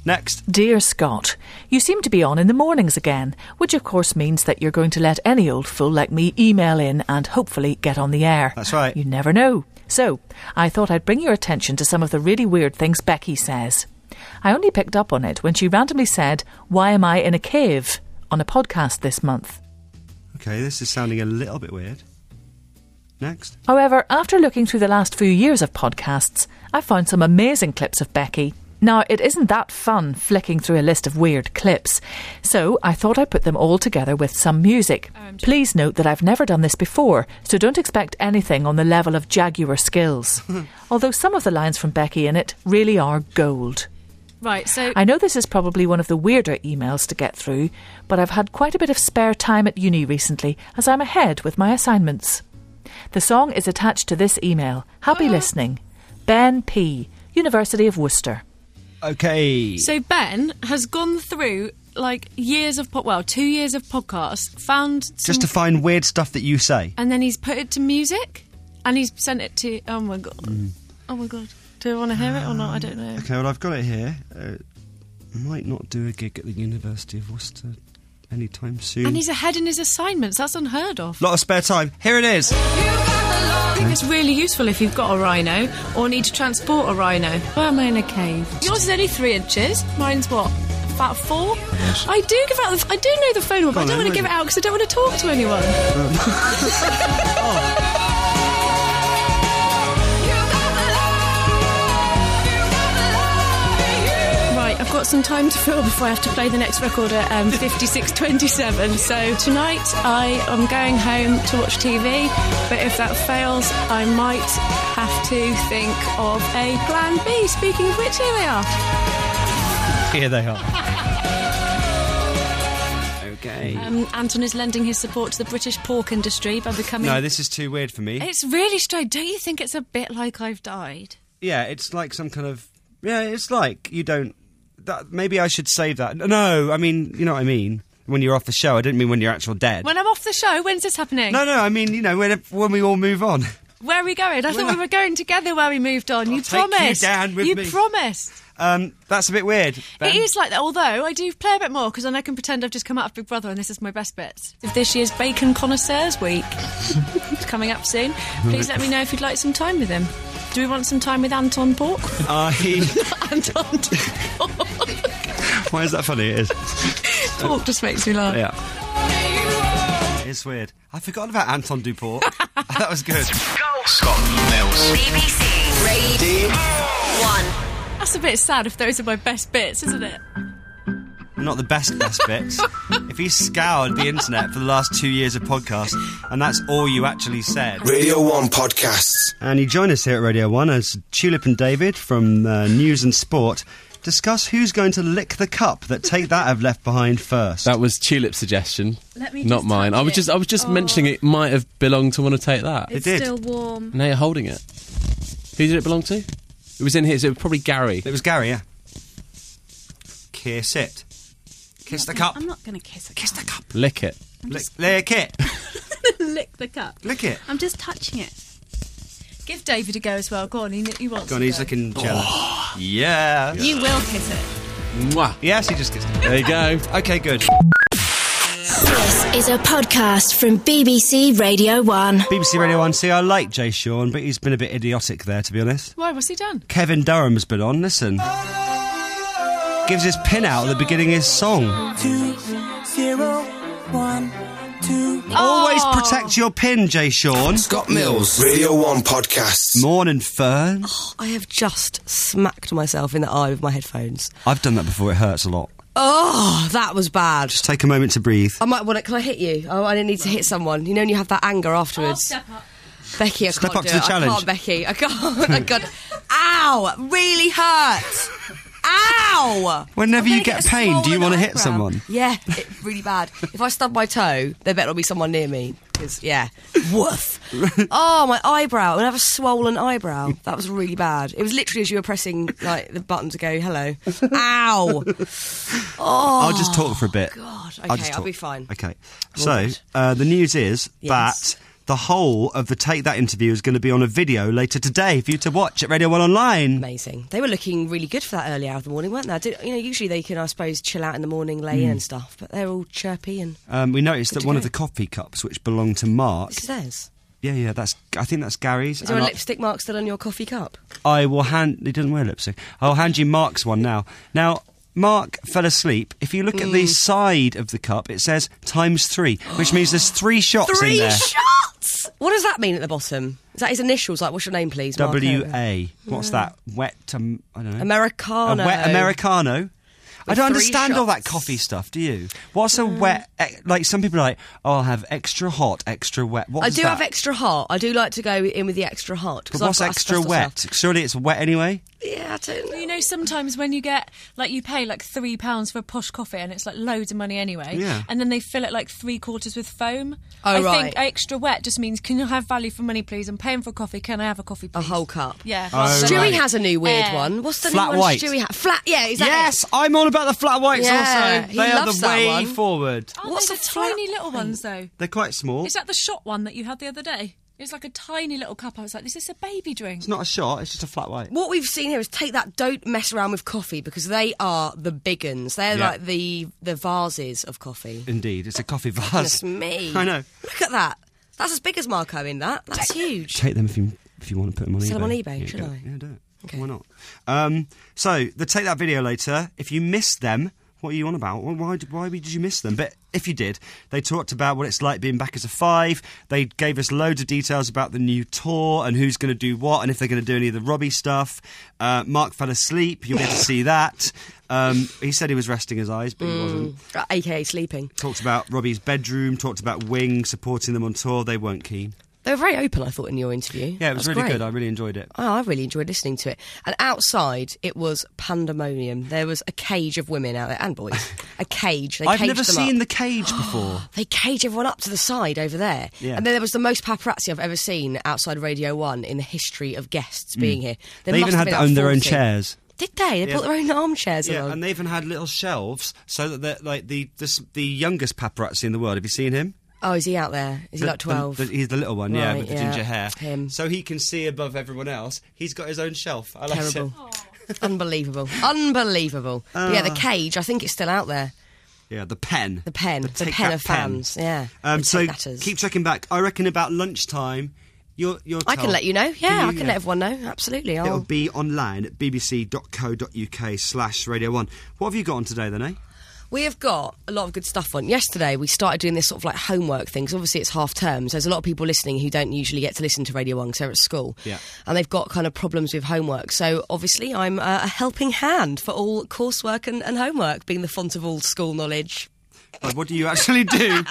Next. Dear Scott, you seem to be on in the mornings again, which of course means that you're going to let any old fool like me email in and hopefully get on the air. That's right. You never know. So, I thought I'd bring your attention to some of the really weird things Becky says. I only picked up on it when she randomly said, "Why am I in a cave?" on a podcast this month. Okay, this is sounding a little bit weird. Next. However, after looking through the last few years of podcasts, I found some amazing clips of Becky. Now, it isn't that fun flicking through a list of weird clips, so I thought I'd put them all together with some music. Please note that I've never done this before, so don't expect anything on the level of Jaguar skills. Although some of the lines from Becky in it really are gold. Right, so... I know this is probably one of the weirder emails to get through, but I've had quite a bit of spare time at uni recently, as I'm ahead with my assignments. The song is attached to this email. Happy listening. Ben P., University of Worcester. Okay. So Ben has gone through, like, years of... Po- well, two years of podcasts, found... Some, Just to find weird stuff that you say. and then he's put it to music, and he's sent it to... Oh, my God. Mm. Oh, my God. Do I want to hear it or not? I don't know. Okay, well, I've got it here. Uh, might not do a gig at the University of Worcester anytime soon. And he's ahead in his assignments. That's unheard of. Lot of spare time. Here it is. I think it's really useful if you've got a rhino or need to transport a rhino. Why am I in a cave? Yours is only three inches. Mine's what? About four? Yes. I do give out the... I do know the phone number, Go but I on don't want then, to give it out because I don't want to talk to anyone. Right, I've got some time to fill before I have to play the next record at um, fifty-six twenty-seven. So tonight I am going home to watch T V, but if that fails, I might have to think of a plan B. Speaking of which, here they are. Here they are. Okay. Um, Anton is lending his support to the British pork industry by becoming... No, this is too weird for me. It's really strange. Don't you think it's a bit like I've died? Yeah, it's like some kind of... Yeah, it's like you don't... That, maybe I should save that. No, I mean, you know what I mean? When you're off the show. I didn't mean when you're actual dead. When I'm off the show, when's this happening? No, no, I mean, you know, when, when we all move on. Where are we going? I When thought I- we were going together where we moved on. I'll you take you promised. down with you me. promised. Um, that's a bit weird. Ben. It is like that, although I do play a bit more because then I can pretend I've just come out of Big Brother and this is my best bits. If this year's Bacon Connoisseurs Week is coming up soon, please let me know if you'd like some time with him. Do we want some time with Anton Pork? I... Anton Why is that funny? It is. Pork just makes me laugh. Yeah. It's weird. I forgot about Anton Duport. That was good. Scott Mills. B B C Radio one. That's a bit sad if those are my best bits, isn't it? Not the best best bits. If he scoured the internet for the last two years of podcasts, and that's all you actually said. Radio one podcasts. And you join us here at Radio one as Tulip and David from uh, News and Sport discuss who's going to lick the cup that Take That have left behind first. That was Tulip's suggestion, Let me not just mine. touch I was it. just, I was just Oh. mentioning it might have belonged to one of Take That. It's It did. still warm. Now you're holding it. Who did it belong to? It was in here, so it was probably Gary. It was Gary, yeah. Kiss it. Kiss the cup. I'm not going to kiss a Kiss the cup. Lick it. Lick, lick it. lick the cup. Lick it. I'm just touching it. Give David a go as well. Go on, he, he wants Go on, to he's go. looking jealous. Yeah. You will kiss it. Mwah. Yes, he just kissed it. There you go. Okay, good. This is a podcast from B B C Radio one. B B C Radio one. See, I like Jay Sean, but he's been a bit idiotic there, to be honest. Why? What's he done? Kevin Durham's been on. Listen. Gives his pin out at the beginning of his song. Two, zero, one, two. Always Oh. protect your pin, Jay Sean. Scott Mills. Radio one podcasts. Morning, Fern. I have just smacked myself in the eye with my headphones. I've done that before. It hurts a lot. Oh, that was bad. Just take a moment to breathe. I might want to. Can I hit you? Oh, I didn't need to hit someone. You know, when you have that anger afterwards. Step up. Becky, I Step can't up do to the it. challenge. I can't, Becky. I can't. I can't. Ow! It really hurt. Ow! Whenever I'm you gonna get a pain, do you swollen want to hit eyebrow. someone? Yeah, it, really bad. If I stub my toe, there better not be someone near me. Because, yeah. Woof. Oh, my eyebrow. I have a swollen eyebrow. That was really bad. It was literally as you were pressing like the button to go, hello. Ow! Oh, I'll just talk for a bit. God. I'll Okay, just I'll talk. be fine. Okay. Oh, So, God. uh, the news is Yes. that the whole of the Take That interview is going to be on a video later today for you to watch at Radio one Online. Amazing. They were looking really good for that early hour of the morning, weren't they? I did, you know, usually they can, I suppose, chill out in the morning, lay in Mm. and stuff, but they're all chirpy and... Um, we noticed Good that to one go. of the coffee cups, which belonged to Mark... This is theirs. Yeah, yeah, that's. I think that's Gary's. Is there and a I- lipstick mark still on your coffee cup? I will hand. He doesn't wear lipstick. I'll hand you Mark's one now. Now, Mark fell asleep. If you look at the Mm. side of the cup, it says times three, which means there's three shots Three in there. shots! What does that mean at the bottom? Is that his initials? Like, what's your name, please? Mark W Owen? A. What's that? Wet. Um, I don't know. Americano. A wet Americano. I With don't three understand all that shots. coffee stuff. Do you? What's a wet? eh, Like some people are like, oh, I'll have extra hot, extra wet. What I is do that? have extra hot. I do like to go in with the extra hot. 'cause But what's I've got extra asbestos wet? stuff. Surely it's wet anyway. Yeah, I don't know. You know, sometimes when you get, like, you pay like three pounds for a posh coffee and it's like loads of money anyway. Yeah. And then they fill it like three quarters with foam. Oh, I right. think extra wet just means, can you have value for money, please? I'm paying for a coffee. Can I have a coffee, please? A whole cup. Yeah. Oh, rather than, Stewie right. has a new weird air. one. What's the Flat new one white. Stewie has? Flat, yeah, is that Yes, it? I'm all about the flat whites Yeah, also. he They are loves the that way one. forward. Aren't What's they a the flat tiny little ones, though? They're quite small. Is that the shot one that you had the other day? It's like a tiny little cup. I was like, is this a baby drink? It's not a shot, it's just a flat white. What we've seen here is take that, don't mess around with coffee because they are the big uns. They're Yeah. like the the vases of coffee. Indeed, it's a coffee vase. Goodness me. I know. Look at that. That's as big as Marco in that. That's huge. Take them if you if you want to put them on Sell eBay. them on eBay, yeah, should do I? it. Yeah, do it. Why not? Um, so, the Take That video later. If you missed them, what are you on about? Why, why, did- why did you miss them? But if you did, they talked about what it's like being back as a five. They gave us loads of details about the new tour and who's going to do what and if they're going to do any of the Robbie stuff. Uh, Mark fell asleep. You'll get to see that. Um, he said he was resting his eyes, but he wasn't. Uh, A K A sleeping. Talked about Robbie's bedroom, talked about Wing supporting them on tour. They weren't keen. They were very open, I thought, in your interview. Yeah, it was That's really great. good. I really enjoyed it. Oh, I really enjoyed listening to it. And outside, it was pandemonium. There was a cage of women out there, and boys. A cage. They I've caged never them seen up. the cage before. They cage everyone up to the side over there. Yeah. And then there was the most paparazzi I've ever seen outside Radio one in the history of guests being here. There They must even have had been to own about their own forty. chairs. Did they? They Yeah. brought their own armchairs Yeah, along. and they even had little shelves so that they're, like the, the s- the youngest paparazzi in the world. Have you seen him? Oh, is he out there? Is he The- like twelve? the- the- he's the little one, yeah, Right, with the yeah. ginger hair. Him. So he can see above everyone else. He's got his own shelf. I like Terrible. it. Unbelievable. Unbelievable. But yeah, the Ah. cage, I think it's still out there. Yeah, the pen. The pen. The, Take pen That of pen. fans. Yeah. Um, The so Take Natters. keep checking back. I reckon about lunchtime. You're, you're I can let you know. Yeah, I can yeah. let everyone know. Absolutely. I'll... It'll be online at bbc.co.uk slash Radio one. What have you got on today then, eh? We have got a lot of good stuff on. Yesterday, we started doing this sort of like homework thing. 'Cause obviously, it's half term. So there's a lot of people listening who don't usually get to listen to Radio one because they're at school. Yeah. And they've got kind of problems with homework. So obviously, I'm uh, a helping hand for all coursework and, and homework, being the font of all school knowledge. Like, what do you actually do?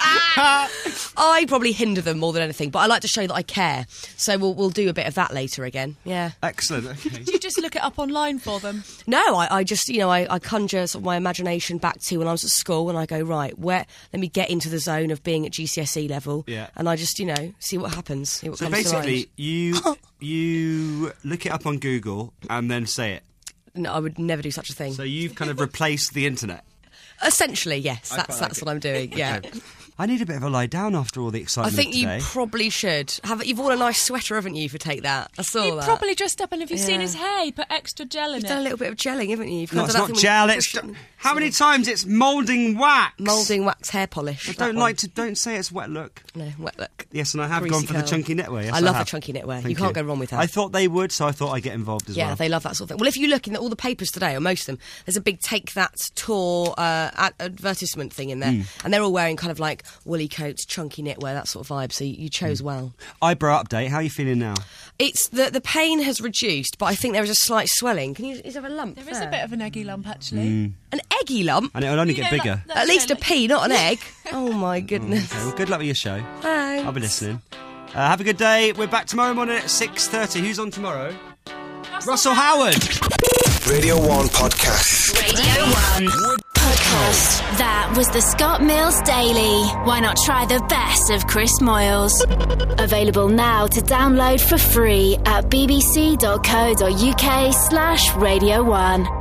I probably hinder them more than anything, but I like to show that I care. So we'll we'll do a bit of that later again. Yeah. Excellent. Okay. Do you just look it up online for them? No, I, I just, you know, I, I conjure sort of my imagination back to when I was at school and I go, right, where, let me get into the zone of being at G C S E level. Yeah. And I just, you know, see what happens. See what So comes to mind. basically, you you look it up on Google and then say it. No, I would never do such a thing. So you've kind of replaced the internet. Essentially, yes, I that's quite that's like what I'm doing. Yeah. Okay. I need a bit of a lie down after all the I excitement think you today. probably should. Have You've worn a nice sweater, haven't you, for Take That? I saw He that. probably dressed up, and have you seen Yeah. his hair? He put extra gel in You've it. done a little bit of gelling, haven't you? You've No, done it's that not thing with- gel. It's how many times it's moulding wax. Moulding wax hair polish. I that don't one. like to. Don't say it's wet look. No, wet look. Yes, and I have Greasy gone for the curl. chunky knitwear. Yes, I love the have. chunky knitwear. Thank You can't go wrong with that. I thought they would, so I thought I'd get involved as Yeah, well. they love that sort of thing. Well, if you look in all the papers today, or most of them, there's a big Take That tour uh, ad- advertisement thing in there, Mm. and they're all wearing kind of like woolly coats, chunky knitwear, that sort of vibe. So you, you chose well. Eyebrow update. How are you feeling now? It's the the pain has reduced, but I think there is a slight swelling. Can you? Is there a lump? There is a there? bit of an eggy lump, actually. Mm. An eggy lump. And it'll only You get know, bigger. like- At least a pea, not an egg. Oh my goodness. Okay, well, good luck with your show. Thanks. I'll be listening. Uh, have a good day. We're back tomorrow morning at six thirty. Who's on tomorrow? Russell Howard. Radio one Podcast. Radio one Podcast. That was the Scott Mills Daily. Why not try the best of Chris Moyles? Available now to download for free at bbc.co.uk slash Radio one.